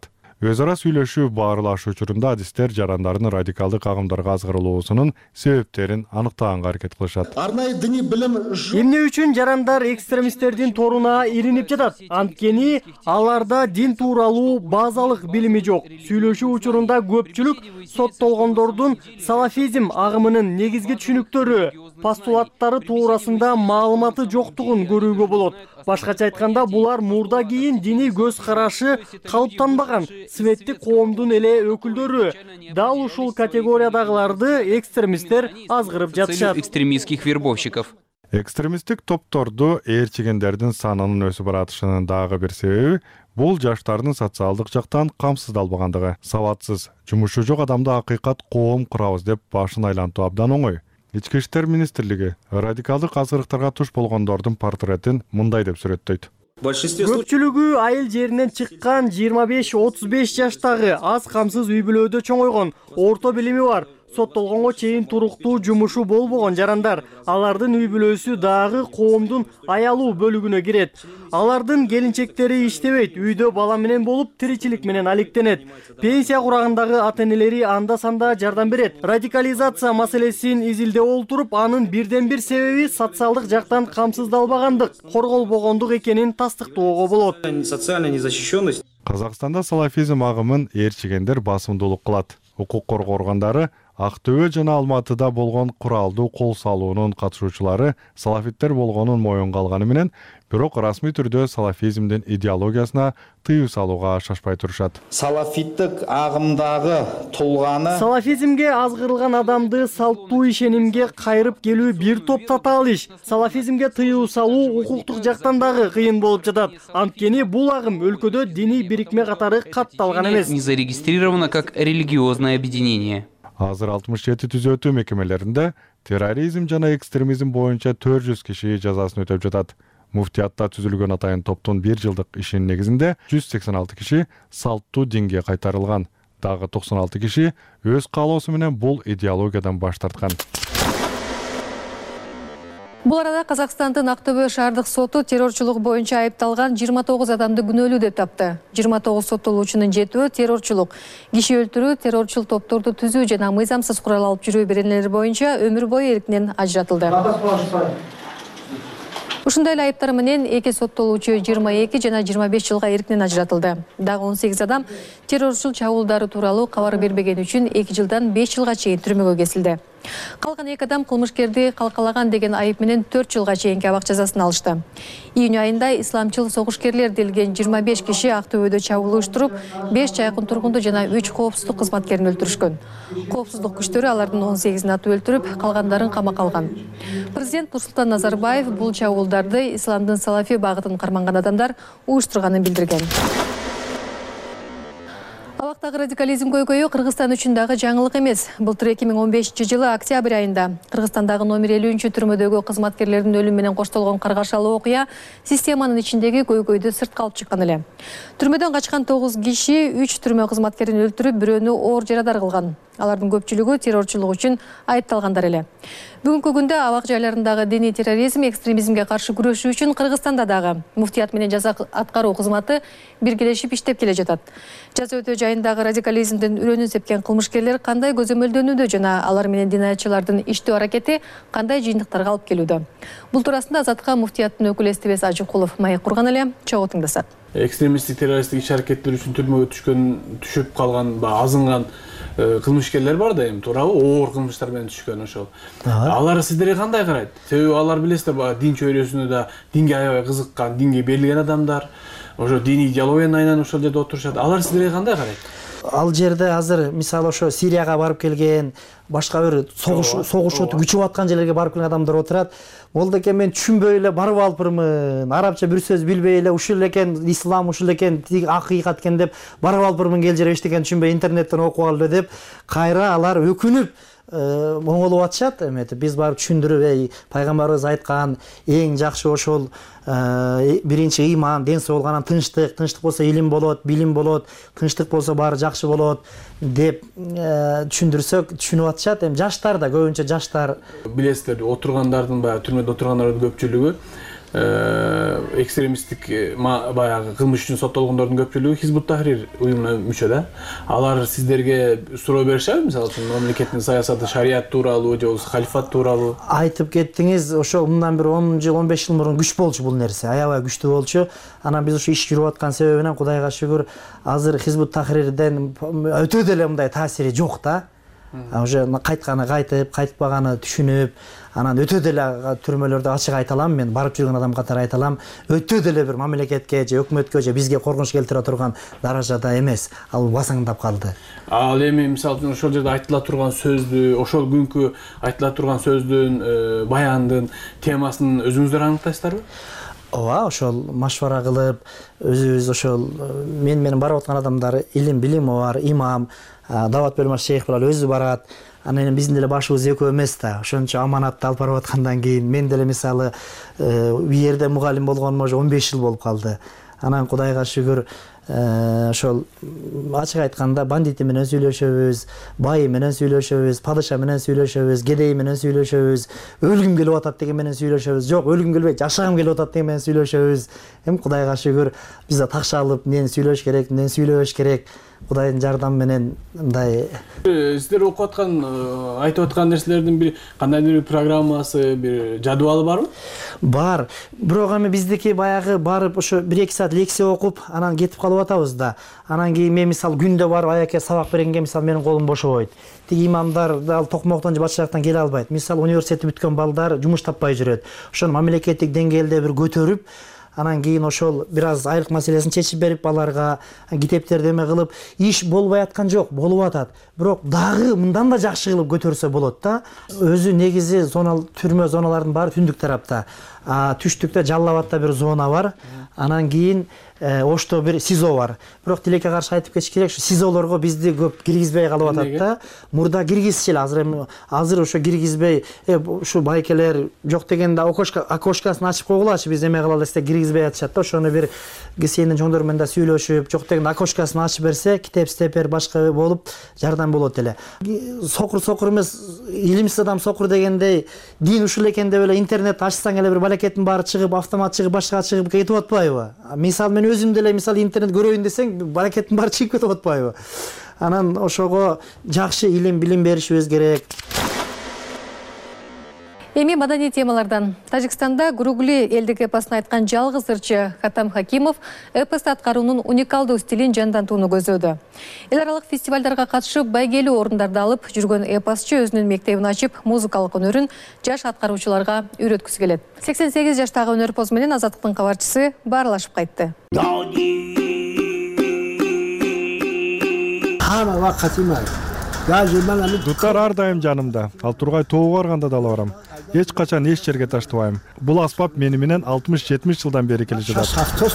Өз ара сүйлөшүү баарылаш учурунда адистер жарандардын радикалдык агымдарга азгырылуусунун себептерин аныктаганга аракет кылышат. Арнайы діни білім эмне үчүн жарандар экстремисттердин торуна иринип жатат? Анткени аларда дин тууралуу базалык билими жок. Сүйлөшүү учурунда көпчүлүк соттолгондордун салафизм агымынын негизги түшүнүктөрү, постулаттары туурасында маалыматы жоктугун көрүүгө болот. Башкача айтканда, булар мурда кийин дини көз карашы калыптанбаган светтик коомдун эле өкүлдөрү. Дал ушул категориядагыларды экстремисттер азгырып жатышат. Экстремистских вербовщиков. Экстремисттик топторду ээрчигендердин санынын өсүп баратышынын дагы бир себеби бул жаштардын социалдык жактан камсыздалбагандыгы. Сабатсыз, жумушу жок адамды акыйкат коом курабыз деп башын айлантуу абдан оңой. Ички иштер министрлиги радикалдык азгырыктарга туш болгондордун портретин мындай деп сүрөттөйт. Көпчүлүгү айыл жеринен чыккан жыйырма беш отуз беш жаштагы аз камсыз үй бүлөдө чоңойгон, орто билими бар, соттолгонго чейин туруктуу жумушу болбогон жарандар. Алардын үй бүлөсү дагы коомдун аялуу бөлүгүнө кирет. Алардын келинчектери иштебейт, үйдө бала менен болуп, тиричилик менен алектенет. Пенсия курагындагы ата-энелери анда-санда жардам берет. Радикализация маселесин изилдеп олтуруп, анын бирден бир себеби социалдык жактан камсыздалбагандык, корголбогондук экенин тастыктоого болот. Социальная незащищенность. Казакстанда салафизм агымын ээрчигендер басымдуулук кылат. Укук коргоо органдары Актөбө жана Алматыда болгон куралдуу кол салуунун катышуучулары салафиттер болгонун моюнга алганы менен, бирок расмий түрдө салафизмдин идеологиясына тыюу салууга шашпай турушат. Салафиттик агымдагы тулганы Салафизмге азгырылган адамды салттуу ишенимге кайрып келүү бир топ татаал иш. Салафизмге тыюу салуу укуктук жактан дагы кыйын болуп жатат. Анткени бул агым өлкөдө диний бирикме катары катталган эмес. Не зарегистрировано как религиозное объединение. Азыр алтымыш жети түзөтүү мекемелеринде терроризм жана экстремизм боюнча төрт жүз киши жазасын өтөп жатат. Муфтиятта түзүлгөн атайын топтун бир жылдык ишинин негизинде жүз сексен алты киши салттуу динге кайтарылган. Дагы токсон алты киши өз каалоосу менен бул идеологиядан баш тарткан. Бул арада Казакстандын Актөбө шаардык соту террорчулук боюнча айыпталган жыйырма тогуз адамды күнөөлүү деп тапты. жыйырма тогуз соттолуучунун жетөө террорчулук, киши өлтүрүү, террорчул топторду түзүү жана мыйзамсыз курал алып жүрүү беренелери боюнча өмүр бою эркинен ажыратылды. Ушундай эле айыптар менен эки соттолуучу жыйырма эки жана жыйырма беш жылга эркинен ажыратылды. Дагы он сегиз адам террорчул чабуулдары тууралуу кабар бербеген үчүн эки жылдан беш жылга чейин түрмөгө кесилди. Калган эки адам кылмышкерди калкалаган деген айып менен төрт жылга чейинки абак жазасын алышты. Июнь айында исламчыл согушкерлер делген жыйырма беш киши Актөбөдө чабуул уюштуруп, беш жайкын тургунду жана үч коопсуздук кызматкерин өлтүрүшкөн. Коопсуздук күчтөрү алардын он сегизин атып өлтүрүп, калгандарын камакка алган. Президент Нурсултан Назарбаев бул чабуулдарды исламдын салафи багытын карманган адамдар уюштурганын билдирген. Абактагы радикализм көйгөйү Кыргызстан үчүн дагы жаңылык эмес. Былтыр эки миң он бешинчи жылы октябрь айында Кыргызстандагы номер элүүнчү түрмөдөгү кызматкерлердин өлүмү менен коштолгон каргашалуу окуя системанын ичиндеги көйгөйдү сыртка алып чыккан эле. Түрмөдөн качкан тогуз киши үч түрмө кызматкерин өлтүрүп, бирөөнү оор жарадар кылган. Алардын көпчүлүгү террорчулук үчүн айыпталгандар эле. Бүгүнкү күндө абак жайларындагы диний терроризм, экстремизмге каршы күрөшүү үчүн Кыргызстанда дагы муфтият менен жаза аткаруу кызматы биргелешип иштеп келе жатат. Жаза өтөө жайындагы радикализмдин үрөнүн сепкен кылмышкерлер кандай көзөмөлдөнүүдө жана алар менен динаятчылардын иштөө аракети кандай жыйынтыктарга алып келүүдө. Бул туурасында Азаттыкка муфтияттын өкүлү Эстебес Ажыкулов маек курган эле, чогуу тыңдасак. Экстремисттик террористтик иш аракеттер үчүн түрмөгө түшкөн, түшүп калган, азынган кылмышкерлер бар да, эми туурабы, оор кылмыштар менен түшкөн ошол. Алар сиздерге кандай карайт? Себеби алар билесиздер, дин чөйрөсүнө да динге аябай кызыккан, динге берилген адамдар, ошо диний идеологияны айнан ошол жерде отурушат. Алар сиздерге кандай карайт? Ал жерде азыр мисалы ошо Сирияга барып келген, башка бир согуш согуш өтүп күчүп аткан жерлерге барып келген адамдар отурат. Молда экен мен түшүнбөй эле барып алыпырмын, арабча бир сөз билбей эле ушул экен ислам, ушул экен акыйкат экен деп барып алыпырмын, кел жер эчтекен түшүнбөй интернеттен окуп алып деп кайра алар өкүнүп моңолуп атышат. Эметип биз барып түшүндүрүп, эй, пайгамбарыбыз айткан эң жакшы ошол биринчи ыйман, ден соолук, анан тынчтык, тынчтык болсо илим болот, билим болот, тынчтык болсо баары жакшы болот деп түшүндүрсөк түшүнүп атышат. Эми жаштар да көбүнчө жаштар билесиздер, отургандардын баягы түрмөдө отургандардын көпчүлүгү экстремисттик баягы кылмыш үчүн соттолгондордун көпчүлүгү Хизбут Тахрир уюмуна мүчө да. Алар сиздерге суроо беришеби, мисалы үчүн мамлекеттин саясаты шарият тууралуу же болбосо халифат тууралуу? Айтып кеттиңиз, ошо мындан бир он жыл он беш жыл мурун күч болчу бул нерсе, аябай күчтүү болчу. Анан биз ошо иш жүрүп аткан себебинен Кудайга шүгүр азыр Хизбут Тахрирден өтө деле мындай таасири жок да. Уже кайтканы кайтып, кайтпаганы түшүнүп, анан өтө деле түрмөлөрдө ачык айта алам, мен барып жүргөн адам катары айта алам, өтө деле бир мамлекетке же өкмөткө же бизге коркунуч келтире турган даражада эмес. Ал басаңдап калды. Ал эми мисалы үчүн ошол жерде айтыла турган сөздү, ошол күнкү айтыла турган сөздүн, баяндын темасын өзүңүздөр аныктайсыздарбы? Ооба, ошол машвара кылып, өзүбүз ошол мен менен барып аткан адамдар илим билими бар, имам, дават бөлмөсү шейх болуп өзү барат. Анан биздин деле башыбыз экөө эмес да. Ошончо аманатты алып барып аткандан кийин мен деле мисалы бу жерде мугалим болгонума уже он беш жыл болуп калды. Анан Кудайга шүгүр ошол ачык айтканда бандити менен сүйлөшөбүз, байы менен сүйлөшөбүз, падыша менен сүйлөшөбүз, кедей менен сүйлөшөбүз, өлгүм келип атат деген менен сүйлөшөбүз. Жок, өлгүм келбейт, жашагым келип атат деген менен сүйлөшөбүз. Эми Кудайга шүгүр биз да такшалып, эмнени сүйлөш керек, эмнени сүйлөбөш керек. Кудайдын жардамы менен мындай. Сиздер окуп аткан, айтып аткан нерселердин бир кандайдыр бир программасы, бир жадыбалы барбы? Бар. Бирок эми биздики баягы барып ошо бир эки саат лекция окуп, анан кетип калып атабыз да. Анан кийин мен мисал күндө барып аяке сабак бергенге мисал менин колум бошобойт. Тиги имамдар дал Токмоктон же Батыш жактан келе албайт. Мисал университетти бүткөн балдар жумуш таппай жүрөт. Ошону мамлекеттик деңгээлде бир көтөрүп, анан кийин ошол бир аз айлык маселесин чечип берип аларга китептерди эме кылып, иш болбой аткан жок, болуп атат. Бирок дагы мындан да жакшы кылып көтөрсө болот да. Өзү негизи зона түрмө зоналардын баары түндүк тарапта. А түштүктө Жалал-Абадта бир зона бар. Анан кийин Ошто бир СИЗО бар. Бирок тилекке каршы айтып кетиш керек, СИЗОлорго бизди көп киргизбей калып атат да. Мурда киргизчил, азыр эми азыр ошо киргизбей, ушу байкелер жок дегенде окошкасын ачып койгулачы, биз эме кылалы десе киргизбей атышат да. Ошону бир кисенин чоңдору менен да сүйлөшүп, жок дегенде окошкасын ачып берсе, китеп степер башка болуп жардам болот эле. Сокур сокур эмес, илимсиз адам сокур дегендей, дин ушул экен деп эле интернет ачсаң эле бир балакеттин баары чыгып, автомат чыгып, башка чыгып кетип атпайбы? Мисал мен өзүм деле мисал интернет көрөйүн десең, баракеттин баары чыгып кетип атпайбы? Анан ошого жакшы илим билим беришибиз керек. Эми маданий темалардан. Тажикстанда Гуругли элдик эпосун айткан жалгыз ырчы Хотам Хакимов эпос аткаруунун уникалдуу стилин жандантууну көзөдү. Эл аралык фестивалдарга катышып, байгелүү орундарды алып жүргөн эпосчу өзүнүн мектебин ачып, музыкалык өнөрүн жаш аткаруучуларга үйрөткүсү келет. сексен сегиз жаштагы өнөрпоз менен Азаттыктын кабарчысы баарлашып кайтты. Дуттар ар дайым жанымда. Ал тургай тоого барганда да ала барам. Эч качан эч жерге таштабайм. Бул аспап мени менен алтымыш жетимиш жылдан бери келе жатат.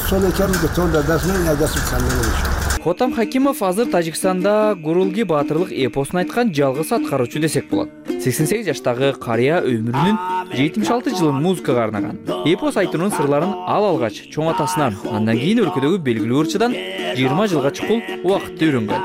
Хотам Хакимов азыр Тажикстанда Гурулги баатырлык эпосун айткан жалгыз аткаруучу десек болот. сексен сегиз жаштагы карыя өмүрүнүн жетимиш алты жылын музыкага арнаган. Эпос айтуунун сырларын ал алгач чоң атасынан, андан кийин өлкөдөгү белгилүү ырчыдан жыйырма жылга чукул убакытта үйрөнгөн.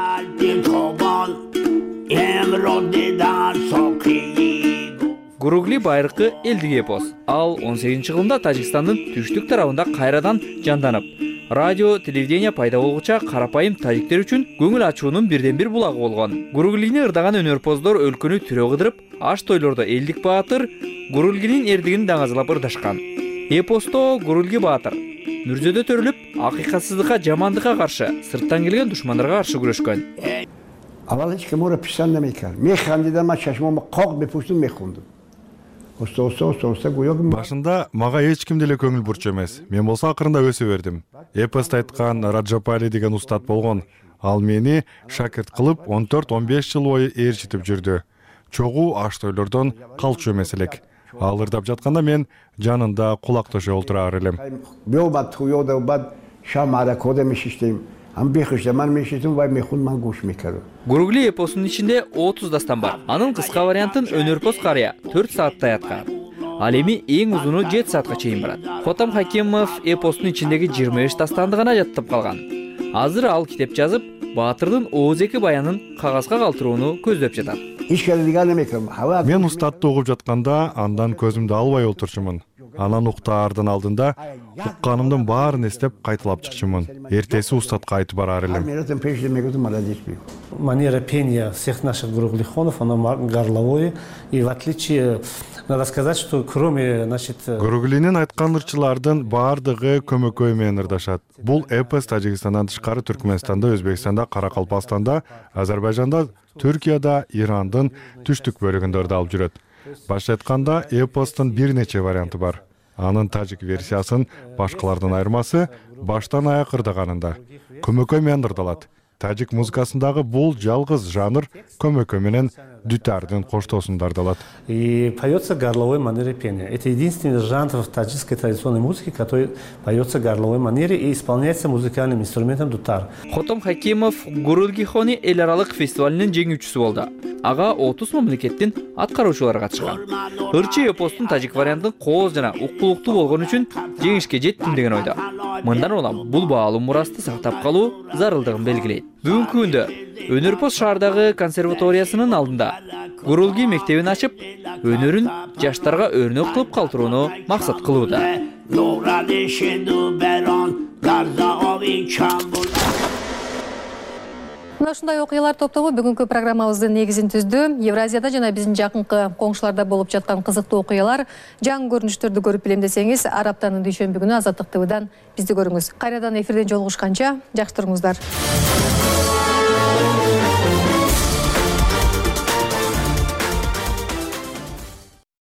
Гуругли байыркы элдик эпос. Ал он сегизинчи кылымда Тажикстандын түштүк тарабында кайрадан жанданып, радио, телевидение пайда болгуча карапайым тажиктер үчүн көңүл ачуунун бирден бир булагы болгон. Гуруглини ырдаган өнөрпоздор өлкөнү түрө кыдырып, аш тойлордо элдик баатыр Гуруглинин эрдигин даңазалап ырдашкан. Эпосто Гуругли баатыр мүрзөдө төрүлүп, акыйкатсыздыкка, жамандыкка каршы, сырттан келген душмандарга каршы күрөшкөн. Avval hiç kim oraya pişen demeyken. Meyhanede ama çeşmemi kalk bir puştum meyhundum. Osta osta osta osta goyog. Башында мага эч ким деле көңүл бурчу эмес. Мен болсо акырында өсө бердим. Эпост айткан Раджапали деген устат болгон. Ал мени шакирт кылып он төрт он беш жыл бою ээрчитип жүрдү. Чогуу аш тойлордон калчу эмес элек. Ал ырдап жатканда мен жанында кулак төшө олтурар элем. Бёбат хуёда бат шамара кодемиш иштейм. Гуругли эпосунун ичинде отуз дастан бар. Анын кыска вариантын өнөрпоз карыя төрт сааттай аткарат. Ал эми эң узуну жети саатка чейин барат. Хотам Хакимов эпостун ичиндеги жыйырма беш дастанды гана жаттап калган. Азыр ал китеп жазып, баатырдын ооз эки баянын кагазга калтырууну көздөп жатат. Мен устатты угуп жатканда андан көзүмдү албай олтурчумун. Анан уктаардын алдында укканымдын баарын эстеп кайталап чыкчумун. Эртеси устатка айтып барар элем. Манера пения всех наших гуруглихонов, она горловое. И в отличие, надо сказать, что кроме, значит... Гуруглинин айткан ырчылардын баардыгы көмөкөй менен ырдашат. Бул эпос Тажикстандан тышкары Түркмөнстанда, Өзбекстанда, Каракалпакстанда, Азербайжанда, Түркияда, Ирандын түштүк бөлүгүндө ырдалып жүрөт. Башка айтканда, эпостун бир нече варианты бар. Анын тажик версиясын башкалардан айырмасы баштан аяк ырдаганында. Көмөкөй менен ырдалат. Тажик музыкасындагы бул жалгыз жанр көмөкөй менен дютардын коштоосунда ырдалат. И поется горловой манере пения. Это единственный жанр в таджикской традиционной музыке, который поется горловой манере и исполняется музыкальным инструментом дутар. Хотом Хакимов Гурулгихони эл аралык фестивалынын жеңүүчүсү болду. Ага отуз мамлекеттин аткаруучулары катышкан. Ырчы эпостун тажик вариантын кооз жана уккулуктуу болгон үчүн жеңишке жеттим деген ойдо. Мындан улам бул баалуу мурасты сактап калуу зарылдыгын белгилейт. Бүгүнкү күндө Өнөрпоз шаардагы консерваториясынын алдында Гурулги мектебин ачып, өнөрүн жаштарга өрнөк кылып калтырууну максат кылууда. Мына ушундай окуялар топтому бүгүнкү программабыздын негизин түздү. Евразияда жана биздин жакынкы коңшуларда болуп жаткан кызыктуу окуялар, жаңы көрүнүштөрдү көрүп билем десеңиз, ар аптанын дүйшөмбү күнү Азаттык ТVдан бизди көрүңүз. Кайрадан эфирден жолугушканча жакшы туруңуздар.